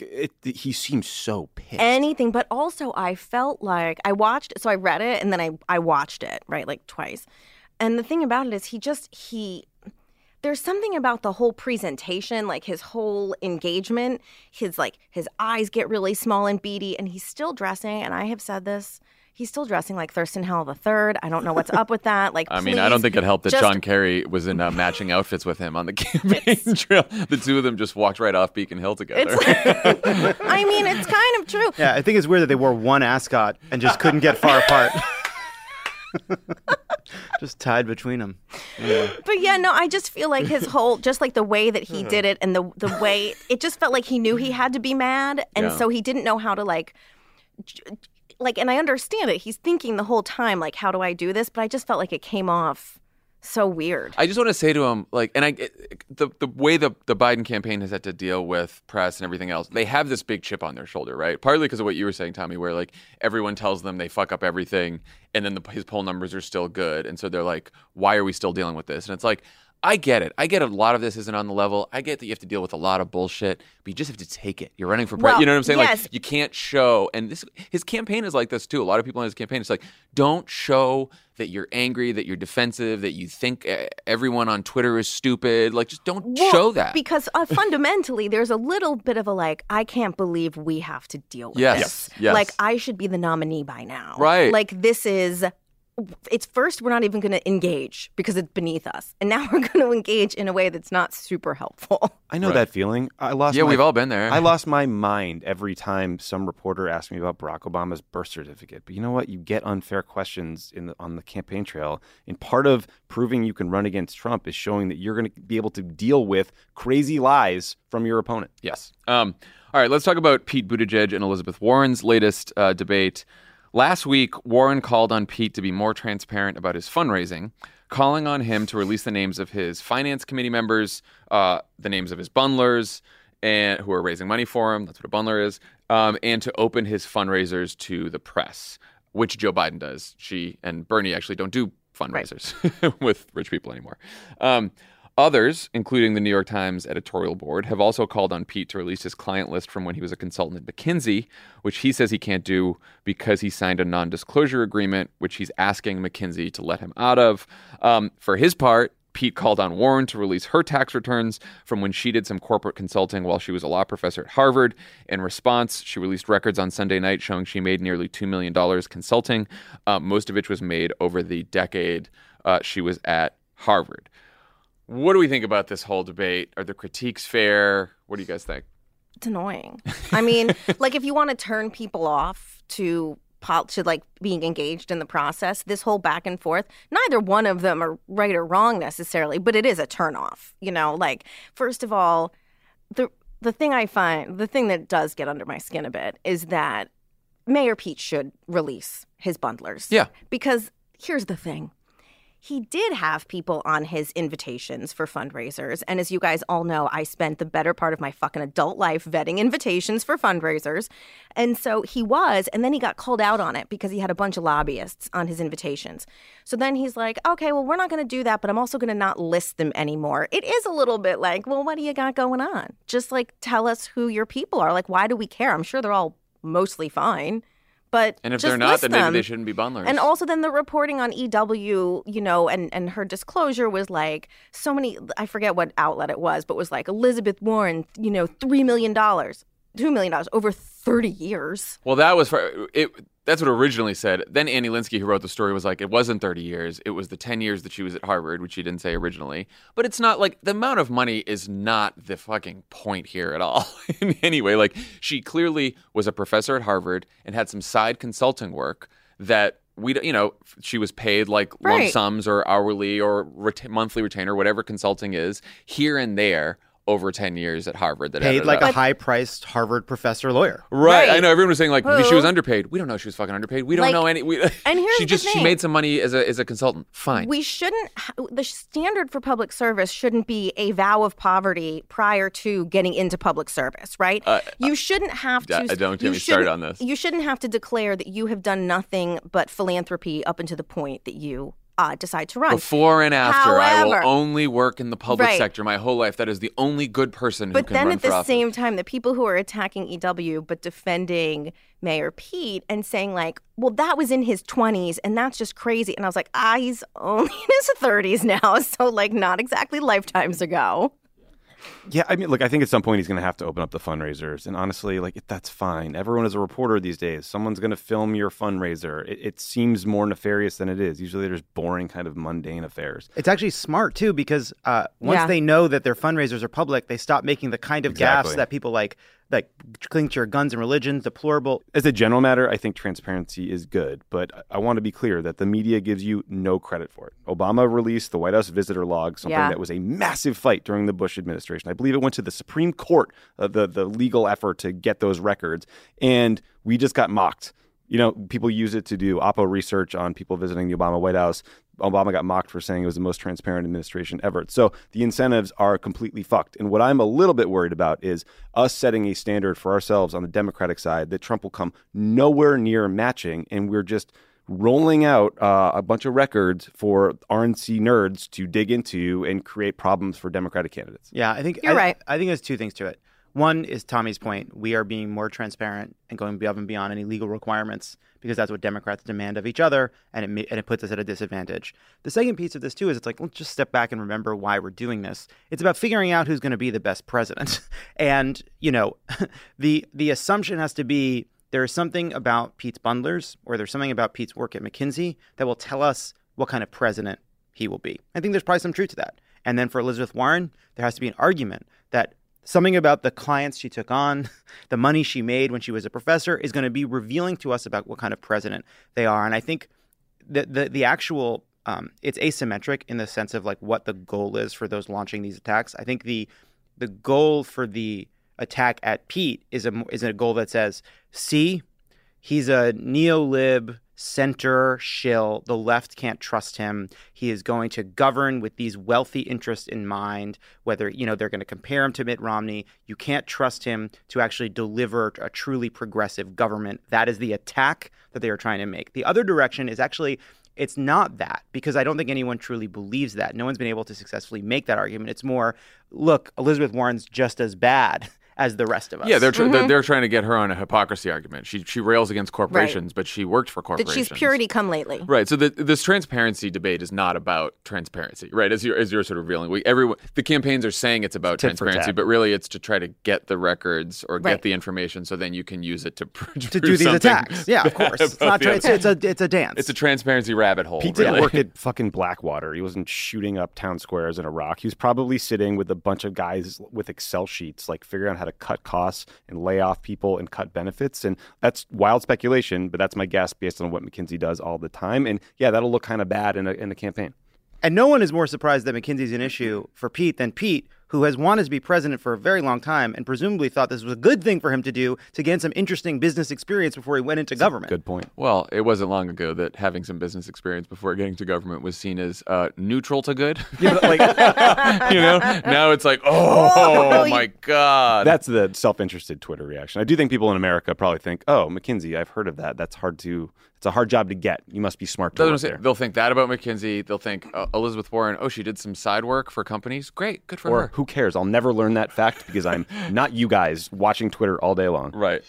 He seems so pissed. Anything, but also I felt like I watched. So I read it and then I watched it twice. And the thing about it is there's something about the whole presentation, his whole engagement. His eyes get really small and beady, and he's still dressing. And I have said this. He's still dressing like Thurston Howell III. I don't know what's up with that. I don't think it helped that John Kerry was in matching outfits with him on the campaign trail. The two of them just walked right off Beacon Hill together. It's kind of true. Yeah, I think it's weird that they wore one ascot and just couldn't get far apart. Just tied between them. Yeah. But I just feel like his whole, just the way that he did it and the way, it just felt like he knew he had to be mad. And so he didn't know how to and I understand it. He's thinking the whole time, how do I do this? But I just felt like it came off So weird. I just want to say to him, like, and the way the Biden campaign has had to deal with press and everything else, they have this big chip on their shoulder, right? Partly because of what you were saying, Tommy, where like everyone tells them they fuck up everything, and then his poll numbers are still good, and so they're like, why are we still dealing with this? And it's like, I get it. I get a lot of this isn't on the level. I get that you have to deal with a lot of bullshit, but you just have to take it. You're running for president. You know what I'm saying? Yes. Like, you can't show, and his campaign is like this too. A lot of people in his campaign, it's like, don't show that you're angry, that you're defensive, that you think everyone on Twitter is stupid. Like, just don't show that. Because fundamentally, there's a little bit of a like, I can't believe we have to deal with this. Yes. Like, I should be the nominee by now. Right. Like, it's first, we're not even going to engage because it's beneath us. And now we're going to engage in a way that's not super helpful. I know that feeling. We've all been there. I lost my mind every time some reporter asked me about Barack Obama's birth certificate. But you know what? You get unfair questions on the campaign trail. And part of proving you can run against Trump is showing that you're going to be able to deal with crazy lies from your opponent. Yes. All right, let's talk about Pete Buttigieg and Elizabeth Warren's latest debate. Last week, Warren called on Pete to be more transparent about his fundraising, calling on him to release the names of his finance committee members, the names of his bundlers, and who are raising money for him. That's what a bundler is, and to open his fundraisers to the press, which Joe Biden does. She and Bernie actually don't do fundraisers with rich people anymore. Others, including the New York Times editorial board, have also called on Pete to release his client list from when he was a consultant at McKinsey, which he says he can't do because he signed a non-disclosure agreement, which he's asking McKinsey to let him out of. For his part, Pete called on Warren to release her tax returns from when she did some corporate consulting while she was a law professor at Harvard. In response, she released records on Sunday night showing she made nearly $2 million consulting, most of which was made over the decade she was at Harvard. What do we think about this whole debate? Are the critiques fair? What do you guys think? It's annoying. I mean, like, if you want to turn people off to like being engaged in the process, this whole back and forth, neither one of them are right or wrong necessarily, but it is a turnoff. You know, like, first of all, the thing that does get under my skin a bit is that Mayor Pete should release his bundlers. Yeah. Because here's the thing. He did have people on his invitations for fundraisers. And as you guys all know, I spent the better part of my fucking adult life vetting invitations for fundraisers. And so he was, and then he got called out on it because he had a bunch of lobbyists on his invitations. So then he's like, okay, well, we're not going to do that, but I'm also going to not list them anymore. It is a little bit like, well, what do you got going on? Just like, tell us who your people are. Like, why do we care? I'm sure they're all mostly fine. But and if just they're not, then maybe them. they shouldn't be bundlers. And also then the reporting on EW, you know, and her disclosure was like so many, I forget what outlet it was, but was like Elizabeth Warren, you know, $3 million, $2 million over 30 years. Well, that was that's what originally said. Then Annie Linsky, who wrote the story, was like, it wasn't 30 years. It was the 10 years that she was at Harvard, which she didn't say originally. But it's not like the amount of money is not the fucking point here at all. In any way, like, she clearly was a professor at Harvard and had some side consulting work that she was paid like lump sums or hourly or monthly retainer, whatever consulting is, here and there over 10 years at Harvard. That paid like a high-priced Harvard professor lawyer. Right. I know everyone was saying like she was underpaid. We don't know she was fucking underpaid. We don't know any. And here's she made some money as a consultant. Fine. We shouldn't. The standard for public service shouldn't be a vow of poverty prior to getting into public service, right? You shouldn't have to. Don't get me started on this. You shouldn't have to declare that you have done nothing but philanthropy up until the point that you decide to run. Before and after, However, I will only work in the public sector my whole life. That is the only good person who can run for office. But then at the same time, the people who are attacking EW but defending Mayor Pete and saying like, well, that was in his 20s and that's just crazy. And I was like, he's only in his 30s now. So like not exactly lifetimes ago. Yeah, I mean, look, I think at some point he's going to have to open up the fundraisers. And honestly, like, that's fine. Everyone is a reporter these days. Someone's going to film your fundraiser. It seems more nefarious than it is. Usually there's boring kind of mundane affairs. It's actually smart, too, because once they know that their fundraisers are public, they stop making the kind of gaffes that people like cling to your guns and religions, deplorable. As a general matter, I think transparency is good, but I want to be clear that the media gives you no credit for it. Obama released the White House visitor log, something that was a massive fight during the Bush administration. I believe it went to the Supreme Court, the legal effort to get those records, and we just got mocked. people use it to do Oppo research on people visiting the Obama White House. Obama got mocked for saying it was the most transparent administration ever. So the incentives are completely fucked. And what I'm a little bit worried about is us setting a standard for ourselves on the Democratic side that Trump will come nowhere near matching. And we're just rolling out a bunch of records for RNC nerds to dig into and create problems for Democratic candidates. Yeah, I think you're right. I think there's two things to it. One is Tommy's point. We are being more transparent and going above and beyond any legal requirements because that's what Democrats demand of each other, and it puts us at a disadvantage. The second piece of this, too, is it's like, let's just step back and remember why we're doing this. It's about figuring out who's going to be the best president. And, the assumption has to be there is something about Pete's bundlers or there's something about Pete's work at McKinsey that will tell us what kind of president he will be. I think there's probably some truth to that. And then for Elizabeth Warren, there has to be an argument that something about the clients she took on, the money she made when she was a professor is going to be revealing to us about what kind of president they are. And I think the actual it's asymmetric in the sense of like what the goal is for those launching these attacks. I think the goal for the attack at Pete is a goal that says, see, he's a neo-lib center shill. The left can't trust him. He is going to govern with these wealthy interests in mind, whether, they're going to compare him to Mitt Romney. You can't trust him to actually deliver a truly progressive government. That is the attack that they are trying to make. The other direction is actually, it's not that, because I don't think anyone truly believes that. No one's been able to successfully make that argument. It's more, look, Elizabeth Warren's just as bad as the rest of us. Yeah, they're trying to get her on a hypocrisy argument. She rails against corporations, right, but she worked for corporations. That she's purity come lately. Right. So this transparency debate is not about transparency, right? As you're sort of revealing, the campaigns are saying it's about transparency, but really it's to try to get the records or get the information, so then you can use it to do these attacks. Yeah, of course. It's not. It's a dance. It's a transparency rabbit hole. Pete didn't work at fucking Blackwater. He wasn't shooting up town squares in Iraq. He was probably sitting with a bunch of guys with Excel sheets, like figuring out how to cut costs and lay off people and cut benefits. And that's wild speculation, but that's my guess based on what McKinsey does all the time. And yeah, that'll look kind of bad in a campaign. And no one is more surprised that McKinsey's an issue for Pete than Pete, who has wanted to be president for a very long time and presumably thought this was a good thing for him to do to gain some interesting business experience before he went into government. Good point. Well, it wasn't long ago that having some business experience before getting to government was seen as neutral to good. Yeah, like, now it's like, oh my God. That's the self-interested Twitter reaction. I do think people in America probably think, oh, McKinsey, I've heard of that. It's a hard job to get. You must be smart to work there. They'll think that about McKinsey. They'll think Elizabeth Warren, she did some side work for companies. Great, good for her. Who cares? I'll never learn that fact because I'm not you guys watching Twitter all day long. Right.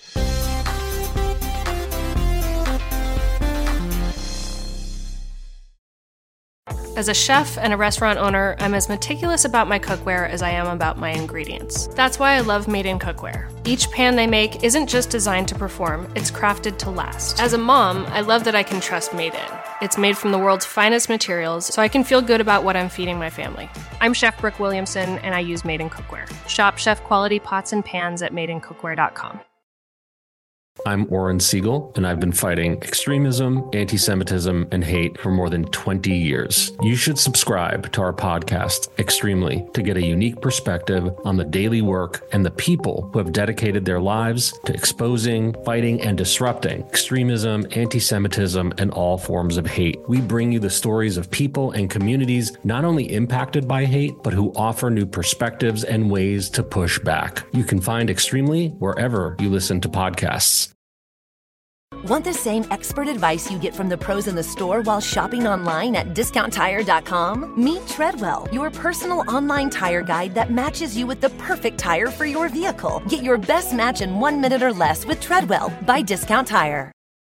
As a chef and a restaurant owner, I'm as meticulous about my cookware as I am about my ingredients. That's why I love Made in Cookware. Each pan they make isn't just designed to perform, it's crafted to last. As a mom, I love that I can trust Made In. It's made from the world's finest materials, so I can feel good about what I'm feeding my family. I'm Chef Brooke Williamson, and I use Made in Cookware. Shop chef-quality pots and pans at madeincookware.com. I'm Oren Siegel, and I've been fighting extremism, anti-Semitism, and hate for more than 20 years. You should subscribe to our podcast, Extremely, to get a unique perspective on the daily work and the people who have dedicated their lives to exposing, fighting, and disrupting extremism, anti-Semitism, and all forms of hate. We bring you the stories of people and communities not only impacted by hate, but who offer new perspectives and ways to push back. You can find Extremely wherever you listen to podcasts. Want the same expert advice you get from the pros in the store while shopping online at DiscountTire.com? Meet Treadwell, your personal online tire guide that matches you with the perfect tire for your vehicle. Get your best match in 1 minute or less with Treadwell by Discount Tire.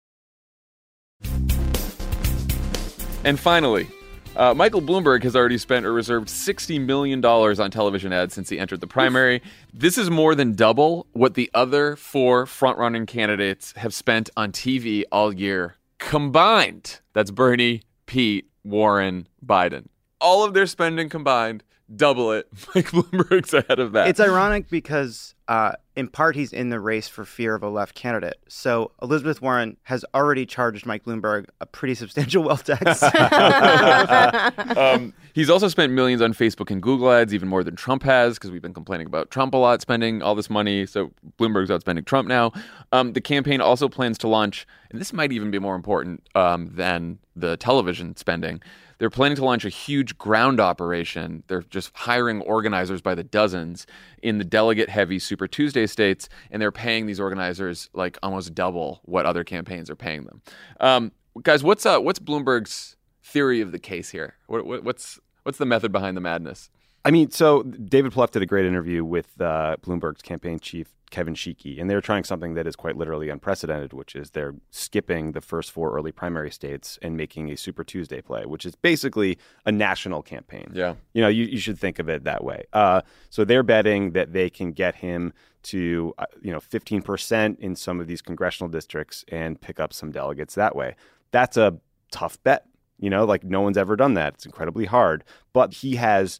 And finally, Michael Bloomberg has already spent or reserved $60 million on television ads since he entered the primary. This is more than double what the other four front-running candidates have spent on TV all year combined. That's Bernie, Pete, Warren, Biden. All of their spending combined double it. Mike Bloomberg's ahead of that. It's ironic because in part he's in the race for fear of a left candidate. So Elizabeth Warren has already charged Mike Bloomberg a pretty substantial wealth tax. He's also spent millions on Facebook and Google ads, even more than Trump has, because we've been complaining about Trump a lot, spending all this money. So Bloomberg's outspending Trump now. The campaign also plans to launch, and this might even be more important than the television spending. They're planning to launch a huge ground operation. They're just hiring organizers by the dozens in the delegate-heavy Super Tuesday states, and they're paying these organizers like almost double what other campaigns are paying them. Guys, what's Bloomberg's theory of the case here? What's the method behind the madness? I mean, so David Plouffe did a great interview with Bloomberg's campaign chief, Kevin Sheekey, and they're trying something that is quite literally unprecedented, which is they're skipping the first 4 early primary states and making a Super Tuesday play, which is basically a national campaign. Yeah. You know, you should think of it that way. So they're betting that they can get him to, 15% in some of these congressional districts and pick up some delegates that way. That's a tough bet. Like no one's ever done that. It's incredibly hard. But he has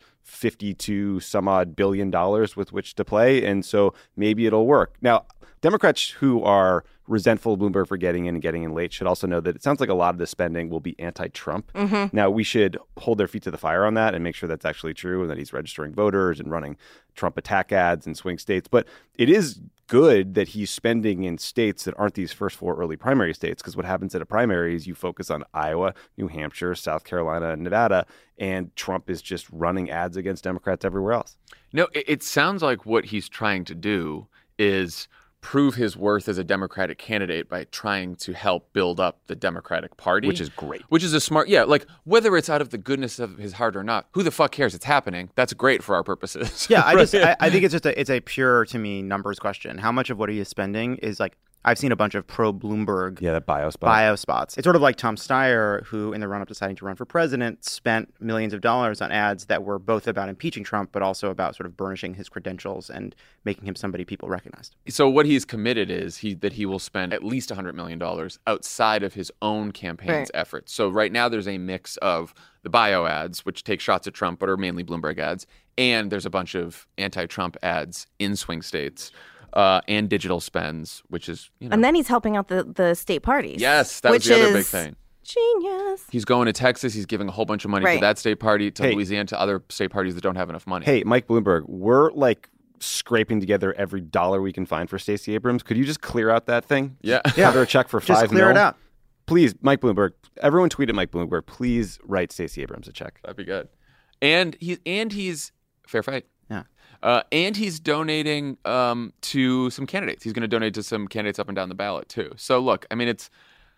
$52 some odd billion with which to play. And so maybe it'll work. Now, Democrats who are resentful of Bloomberg for getting in late should also know that it sounds like a lot of the spending will be anti-Trump. Mm-hmm. Now, we should hold their feet to the fire on that and make sure that's actually true and that he's registering voters and running Trump attack ads in swing states. But it is good that he's spending in states that aren't these first 4 early primary states, because what happens at a primary is you focus on Iowa, New Hampshire, South Carolina, and Nevada, and Trump is just running ads against Democrats everywhere else. No, it sounds like what he's trying to do is prove his worth as a Democratic candidate by trying to help build up the Democratic Party. Which is great. Which is a smart, like whether it's out of the goodness of his heart or not, who the fuck cares? It's happening. That's great for our purposes. Yeah, I think it's just it's a pure, to me, numbers question. How much of what he is spending is like, I've seen a bunch of pro-Bloomberg that bio spots. It's sort of like Tom Steyer, who in the run-up deciding to run for president spent millions of dollars on ads that were both about impeaching Trump, but also about sort of burnishing his credentials and making him somebody people recognized. So what he's committed is that he will spend at least $100 million outside of his own campaign's efforts. So right now there's a mix of the bio ads, which take shots at Trump, but are mainly Bloomberg ads, and there's a bunch of anti-Trump ads in swing states. And digital spends, which is, And then he's helping out the state parties. Yes, that was the other big thing. Genius. He's going to Texas. He's giving a whole bunch of money to that state party, to Louisiana, to other state parties that don't have enough money. Hey, Mike Bloomberg, we're scraping together every dollar we can find for Stacey Abrams. Could you just clear out that thing? Yeah. Have her a check for $5 million. Just clear it out. Please, Mike Bloomberg. Everyone tweet at Mike Bloomberg. Please write Stacey Abrams a check. That'd be good. And he's fair fight. Yeah. And he's donating to some candidates. He's going to donate to some candidates up and down the ballot, too. So, look, I mean, it's,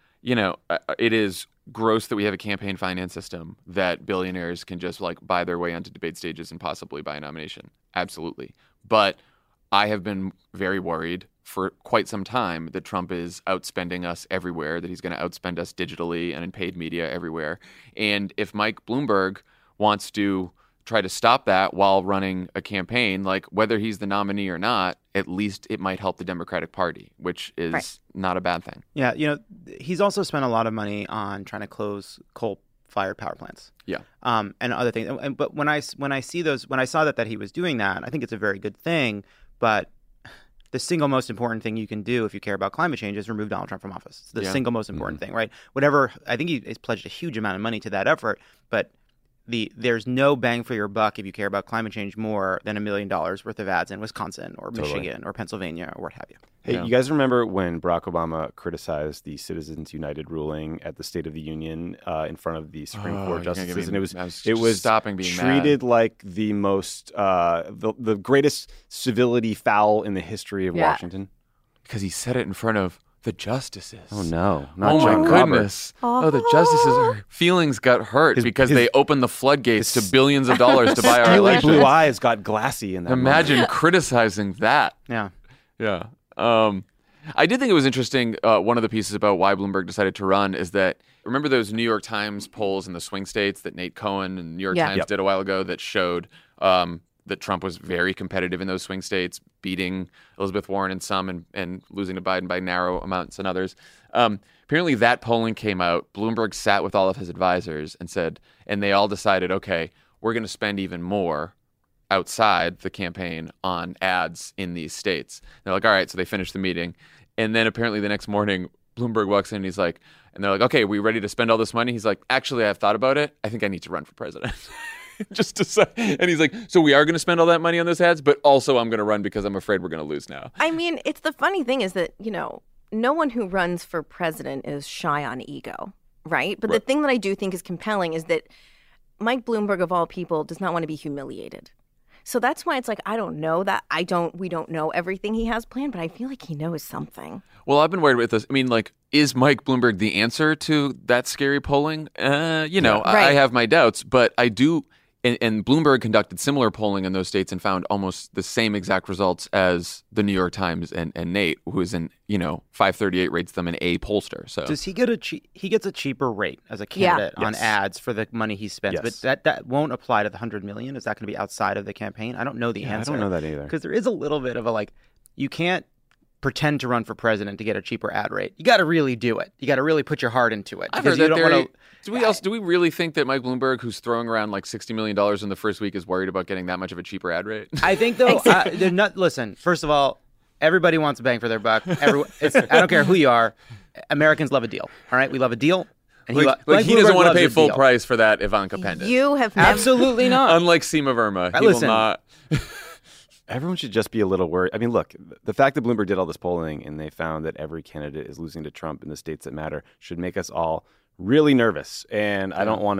it is gross that we have a campaign finance system that billionaires can just, buy their way onto debate stages and possibly buy a nomination. Absolutely. But I have been very worried for quite some time that Trump is outspending us everywhere, that he's going to outspend us digitally and in paid media everywhere. And if Mike Bloomberg wants to try to stop that while running a campaign, whether he's the nominee or not, at least it might help the Democratic Party, which is not a bad thing. Yeah, he's also spent a lot of money on trying to close coal-fired power plants. Yeah. And other things. But when I saw that he was doing that, I think it's a very good thing. But the single most important thing you can do if you care about climate change is remove Donald Trump from office. It's the single most important thing, right? I think he's pledged a huge amount of money to that effort, but there's no bang for your buck if you care about climate change more than $1 million worth of ads in Wisconsin or Michigan or Pennsylvania or what have you. Hey, you guys remember when Barack Obama criticized the Citizens United ruling at the State of the Union in front of the Supreme Court justices, and it was stopping being treated like the most the greatest civility foul in the history of Washington? Because he said it in front of the justices. Oh, no. Not John goodness. Roberts. Oh, the justices. Feelings got hurt because they opened the floodgates to billions of dollars to buy our election. Blue eyes got glassy in that Imagine criticizing that. Yeah. Yeah. I did think it was interesting. One of the pieces about why Bloomberg decided to run is that, remember those New York Times polls in the swing states that Nate Cohen and New York Times did a while ago that showed that Trump was very competitive in those swing states, beating Elizabeth Warren in some and losing to Biden by narrow amounts in others. Apparently that polling came out. Bloomberg sat with all of his advisors and they all decided, okay, we're going to spend even more outside the campaign on ads in these states. They're like, all right, so they finished the meeting. And then apparently the next morning, Bloomberg walks in and he's like, and they're like, okay, we ready to spend all this money? He's like, actually, I've thought about it. I think I need to run for president. Just to say. And he's like, so we are going to spend all that money on those ads, but also I'm going to run because I'm afraid we're going to lose now. I mean, it's the funny thing is that, no one who runs for president is shy on ego, right? But the thing that I do think is compelling is that Mike Bloomberg, of all people, does not want to be humiliated. So that's why it's like, I don't know that. We don't know everything he has planned, but I feel like he knows something. Well, I've been worried with this. I mean, like, is Mike Bloomberg the answer to that scary polling? I have my doubts, but I do. And Bloomberg conducted similar polling in those states and found almost the same exact results as the New York Times and Nate, who is in, 538 rates them an A pollster. So does he get he gets a cheaper rate as a candidate on ads for the money he spends, but that won't apply to the $100 million. Is that going to be outside of the campaign? I don't know the answer. I don't know that either. Because there is a little bit of a you can't pretend to run for president to get a cheaper ad rate. You got to really do it. You got to really put your heart into it. I've heard that theory. Do we really think that Mike Bloomberg, who's throwing around like $60 million in the first week, is worried about getting that much of a cheaper ad rate? I think, though, they're not. Listen, first of all, everybody wants a bang for their buck. I don't care who you are. Americans love a deal. All right? We love a deal. And he doesn't want to pay full price for that Ivanka pendant. You have absolutely not. Unlike Seema Verma, he will not. Everyone should just be a little worried. I mean, look, the fact that Bloomberg did all this polling and they found that every candidate is losing to Trump in the states that matter should make us all really nervous. And I don't want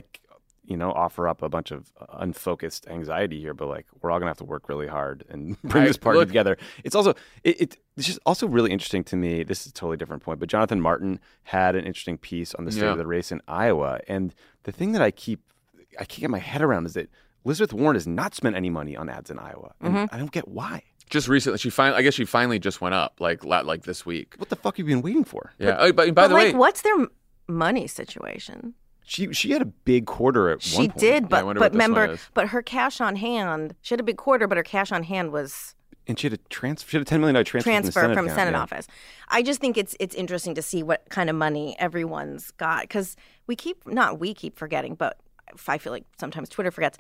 to, offer up a bunch of unfocused anxiety here, but we're all going to have to work really hard and bring this party together. It's also, it's just also really interesting to me. This is a totally different point, but Jonathan Martin had an interesting piece on the state of the race in Iowa. And the thing that I can't get my head around is that Elizabeth Warren has not spent any money on ads in Iowa. And I don't get why. Just recently, she finally just went up like this week. What the fuck have you been waiting for? Yeah. But by the way, what's their money situation? She had a big quarter at one point. She did, but remember, but her cash on hand. She had a big quarter, but her cash on hand was. And she had a $10 million transfer from Senate office. I just think it's interesting to see what kind of money everyone's got, because we keep forgetting, but I feel like sometimes Twitter forgets.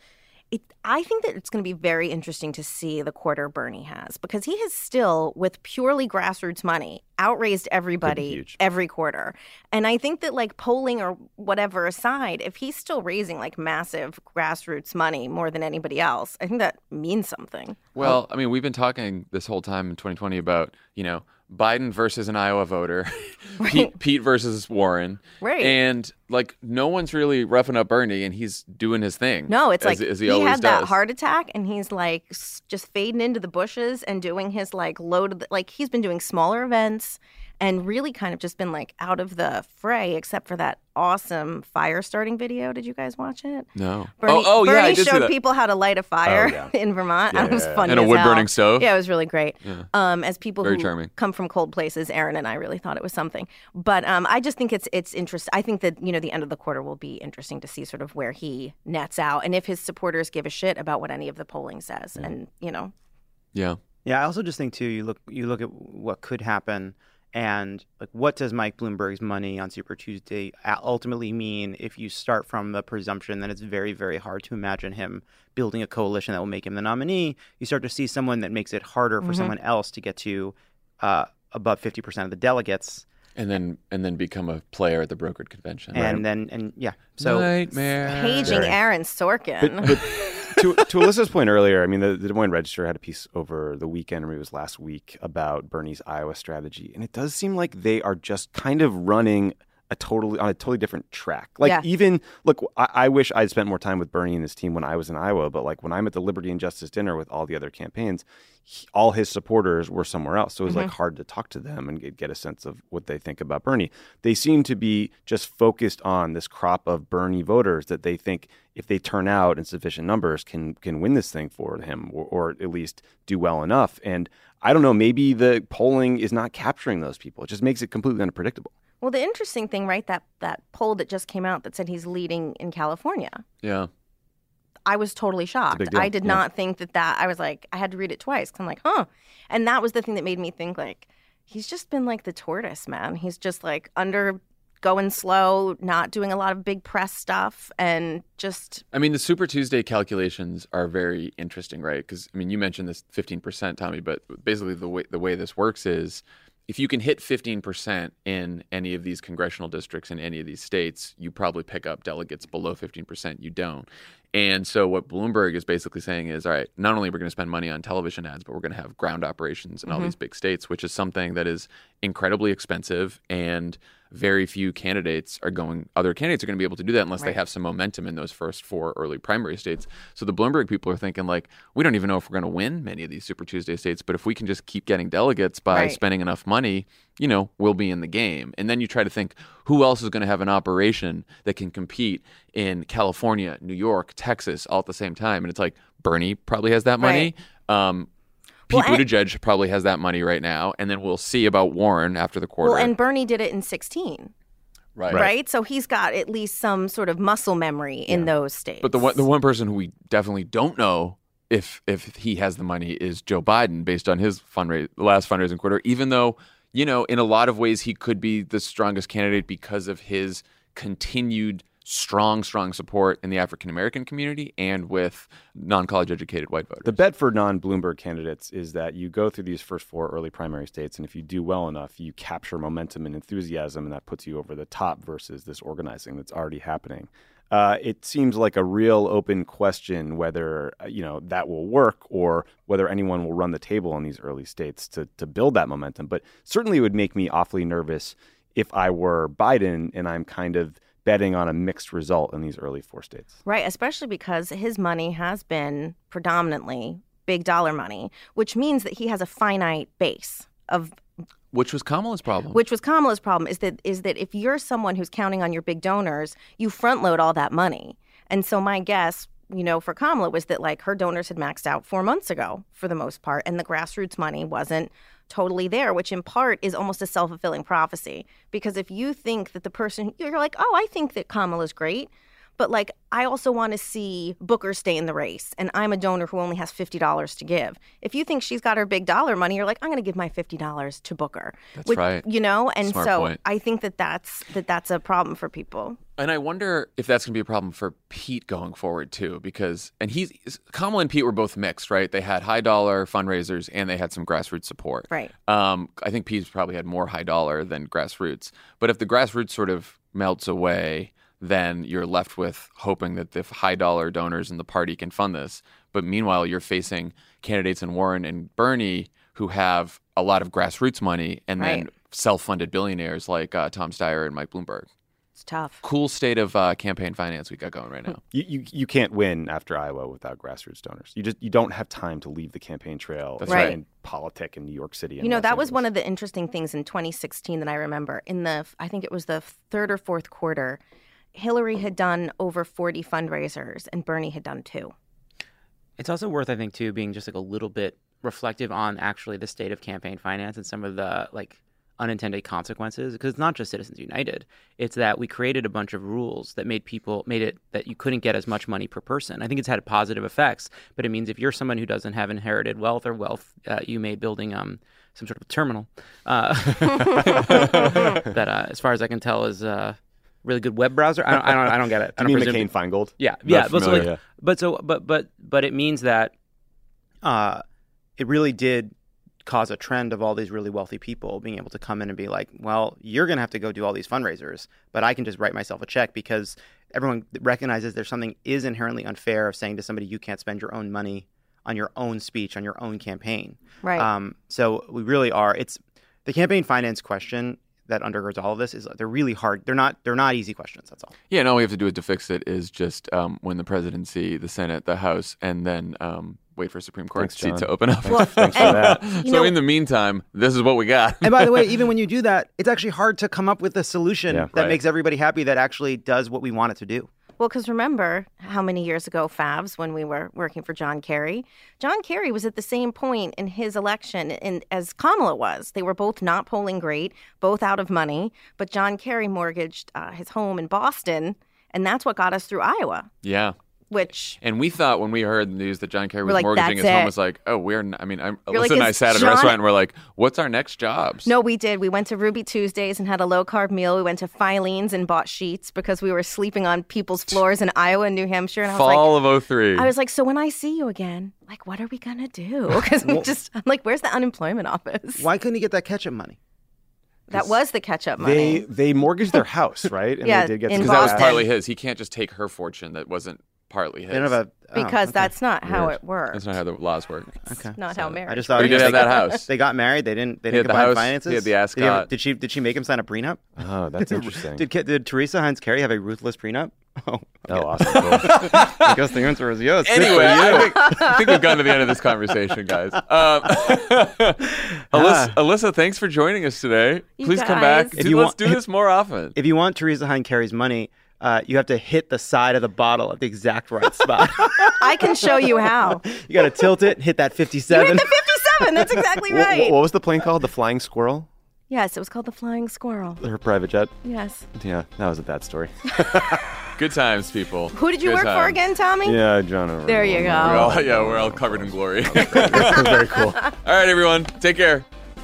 I think that it's going to be very interesting to see the quarter Bernie has, because he has still, with purely grassroots money, outraised everybody every quarter. And I think that polling or whatever aside, if he's still raising massive grassroots money more than anybody else, I think that means something. Well, I mean, we've been talking this whole time in 2020 about, Biden versus an Iowa voter, Pete versus Warren. Right. And no one's really roughing up Bernie, and he's doing his thing. No, it's as he always had does. That heart attack, and he's just fading into the bushes and doing his he's been doing smaller events and really kind of just been out of the fray, except for that awesome fire starting video. Did you guys watch it? No. Bernie, yeah, I did see showed that. people how to light a fire in Vermont. It was funny and a as wood hell. burning stove. Yeah, it was really great. Yeah. As people Very who charming. come from cold places, Aaron and I really thought it was something. But I just think it's interesting. I think that the end of the quarter will be interesting to see sort of where he nets out, and if his supporters give a shit about what any of the polling says. And Yeah. Yeah, I also just think too, you look at what could happen. And what does Mike Bloomberg's money on Super Tuesday ultimately mean if you start from the presumption that it's very, very hard to imagine him building a coalition that will make him the nominee? You start to see someone that makes it harder for someone else to get to above 50% of the delegates. And then become a player at the brokered convention. So nightmare. Paging Aaron Sorkin. But to Alyssa's point earlier, I mean, the Des Moines Register had a piece over the weekend, or maybe it was last week, about Bernie's Iowa strategy, and it does seem like they are just kind of running on a totally different track. I wish I'd spent more time with Bernie and his team when I was in Iowa, but when I'm at the Liberty and Justice dinner with all the other campaigns, all his supporters were somewhere else. So it was hard to talk to them and get a sense of what they think about Bernie. They seem to be just focused on this crop of Bernie voters that they think if they turn out in sufficient numbers can win this thing for him, or at least do well enough. And I don't know, maybe the polling is not capturing those people. It just makes it completely unpredictable. Well, the interesting thing, right, that poll that just came out that said he's leading in California. Yeah. I was totally shocked. I did not think that I was I had to read it twice because I'm huh. And that was the thing that made me think he's just been the tortoise, man. He's just under going slow, not doing a lot of big press stuff, and just... I mean, the Super Tuesday calculations are very interesting, right? Because, I mean, you mentioned this 15%, Tommy, but basically the way this works is if you can hit 15% in any of these congressional districts in any of these states, you probably pick up delegates. Below 15%, you don't. And so what Bloomberg is basically saying is, all right, not only are we going to spend money on television ads, but we're going to have ground operations in all these big states, which is something that is incredibly expensive, and very few other candidates are going to be able to do that unless they have some momentum in those first 4 early primary states. So the Bloomberg people are thinking, like, we don't even know if we're going to win many of these Super Tuesday states, but if we can just keep getting delegates by spending enough money, we'll be in the game. And then you try to think, who else is going to have an operation that can compete in California, New York, Texas all at the same time? And it's like, Bernie probably has that money. Pete Buttigieg probably has that money right now. And then we'll see about Warren after the quarter. Well, and Bernie did it in 2016. Right? So he's got at least some sort of muscle memory in those states. But the one person who we definitely don't know if he has the money is Joe Biden, based on his last fundraising quarter, even though, in a lot of ways he could be the strongest candidate because of his continued strong support in the African-American community and with non-college educated white voters. The bet for non-Bloomberg candidates is that you go through these first 4 early primary states, and if you do well enough, you capture momentum and enthusiasm, and that puts you over the top versus this organizing that's already happening. It seems like a real open question whether that will work, or whether anyone will run the table in these early states to build that momentum. But certainly it would make me awfully nervous if I were Biden and I'm kind of betting on a mixed result in these early 4 states. Right, especially because his money has been predominantly big dollar money, which means that he has a finite base of... Which was Kamala's problem. Is that if you're someone who's counting on your big donors, you front load all that money. And so my guess, for Kamala was that, like, her donors had maxed out 4 months ago for the most part, and the grassroots money wasn't totally there, which in part is almost a self-fulfilling prophecy. Because if you think that the person, you're like, oh, I think that Kamala's great, but, like, I also want to see Booker stay in the race, and I'm a donor who only has $50 to give. If you think she's got her big dollar money, you're like, I'm going to give my $50 to Booker. That's right. And Smart so point. I think that's a problem for people. And I wonder if that's going to be a problem for Pete going forward, too, because Kamala and Pete were both mixed, right? They had high dollar fundraisers and they had some grassroots support. Right. I think Pete's probably had more high dollar than grassroots. But if the grassroots sort of melts away, then you're left with hoping that the high dollar donors in the party can fund this. But meanwhile, you're facing candidates in Warren and Bernie who have a lot of grassroots money and then self-funded billionaires like Tom Steyer and Mike Bloomberg. It's tough. Cool state of campaign finance we got going right now. You can't win after Iowa without grassroots donors. You don't have time to leave the campaign trail. That's right. And politic in New York City. That was one of the interesting things in 2016 that I remember. I think it was the 3rd or 4th quarter, Hillary had done over 40 fundraisers and Bernie had done 2. It's also worth, I think, too, being just like a little bit reflective on actually the state of campaign finance and some of the unintended consequences, because it's not just Citizens United. It's that we created a bunch of rules that made it that you couldn't get as much money per person. I think it's had positive effects, but it means if you're someone who doesn't have inherited wealth or wealth you made building some sort of a terminal that, as far as I can tell, is really good web browser. I don't get it. Do you mean McCain-Feingold? Yeah. But it means that it really did cause a trend of all these really wealthy people being able to come in and be like, well, you're going to have to go do all these fundraisers, but I can just write myself a check, because everyone recognizes there's something is inherently unfair of saying to somebody, you can't spend your own money on your own speech, on your own campaign. Right. So we really are. It's the campaign finance question that undergirds all of this is they're really hard. They're not easy questions. That's all. Yeah, and all we have to do to fix it is just win the presidency, the Senate, the House, and then wait for Supreme Court seat to open up. Thanks for that. So in the meantime, this is what we got. And by the way, even when you do that, it's actually hard to come up with a solution that makes everybody happy, that actually does what we want it to do. Well, because remember how many years ago, Favs, when we were working for John Kerry was at the same point in his election as Kamala was. They were both not polling great, both out of money, but John Kerry mortgaged his home in Boston, and that's what got us through Iowa. Yeah. which... And we thought when we heard the news that John Kerry was like, mortgaging his that's home, it. was like, oh, we're not, I mean, You're Alyssa like, and I is sat at a John- restaurant and we're like, what's our next jobs? No, we did. We went to Ruby Tuesdays and had a low-carb meal. We went to Filene's and bought sheets because we were sleeping on people's floors in Iowa and New Hampshire. And I was Fall like, of 03. I was like, so when I see you again, like, what are we going to do? Because I'm like, where's the unemployment office? Why couldn't he get that ketchup money? That was the catch-up money. They mortgaged their house, right? And Yeah, they did get in Because that was Boston. partly his. He can't just take her fortune that wasn't partly his. They don't have a Because okay. that's not how it works. That's not how the laws work. Okay. Not how marriage I just But thought he did have that house. They got married. They didn't had the combine house, finances. he had the ascot. Did she make him sign a prenup? Oh, that's interesting. Did Teresa Heinz Kerry have a ruthless prenup? Oh, awesome. Cool. I guess the answer is yes. Good Anyway, for you. I think we've gotten to the end of this conversation, guys. Alyssa, thanks for joining us today. You Please come back. guys. Let's do this more often. If you want Teresa Heinz Kerry's money, you have to hit the side of the bottle at the exact right spot. I can show you how. You got to tilt it, hit that 57. You hit the 57. That's exactly right. What was the plane called? The Flying Squirrel? Yes, it was called the Flying Squirrel. Her private jet? Yes. Yeah, that was a bad story. Good times, people. Who did you Good work for times. again, Tommy? Yeah, John. There you go. We're all covered in glory. Very cool. All right, everyone. Take care.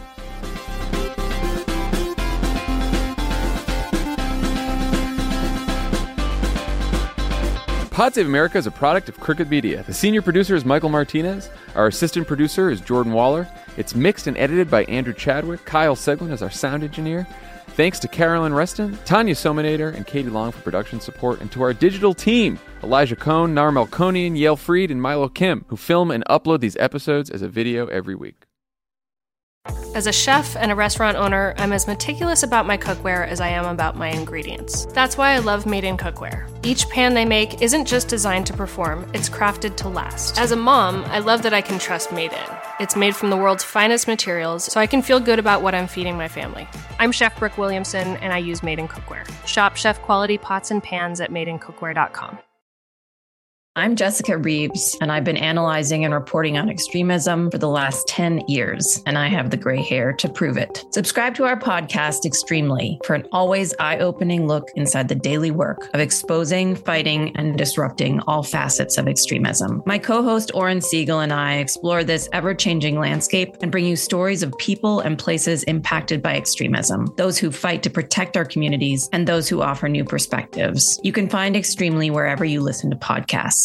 Pod Save America is a product of Crooked Media. The senior producer is Michael Martinez. Our assistant producer is Jordan Waller. It's mixed and edited by Andrew Chadwick. Kyle Seglin is our sound engineer. Thanks to Carolyn Reston, Tanya Sominator, and Katie Long for production support, and to our digital team, Elijah Cohn, Nar Melkonian, Yale Freed, and Milo Kim, who film and upload these episodes as a video every week. As a chef and a restaurant owner, I'm as meticulous about my cookware as I am about my ingredients. That's why I love Made in Cookware. Each pan they make isn't just designed to perform, it's crafted to last. As a mom, I love that I can trust Made In. It's made from the world's finest materials, so I can feel good about what I'm feeding my family. I'm Chef Brooke Williamson, and I use Made in Cookware. Shop chef quality pots and pans at madeincookware.com. I'm Jessica Reeves, and I've been analyzing and reporting on extremism for the last 10 years, and I have the gray hair to prove it. Subscribe to our podcast, Extremely, for an always eye-opening look inside the daily work of exposing, fighting, and disrupting all facets of extremism. My co-host, Oren Siegel, and I explore this ever-changing landscape and bring you stories of people and places impacted by extremism, those who fight to protect our communities, and those who offer new perspectives. You can find Extremely wherever you listen to podcasts.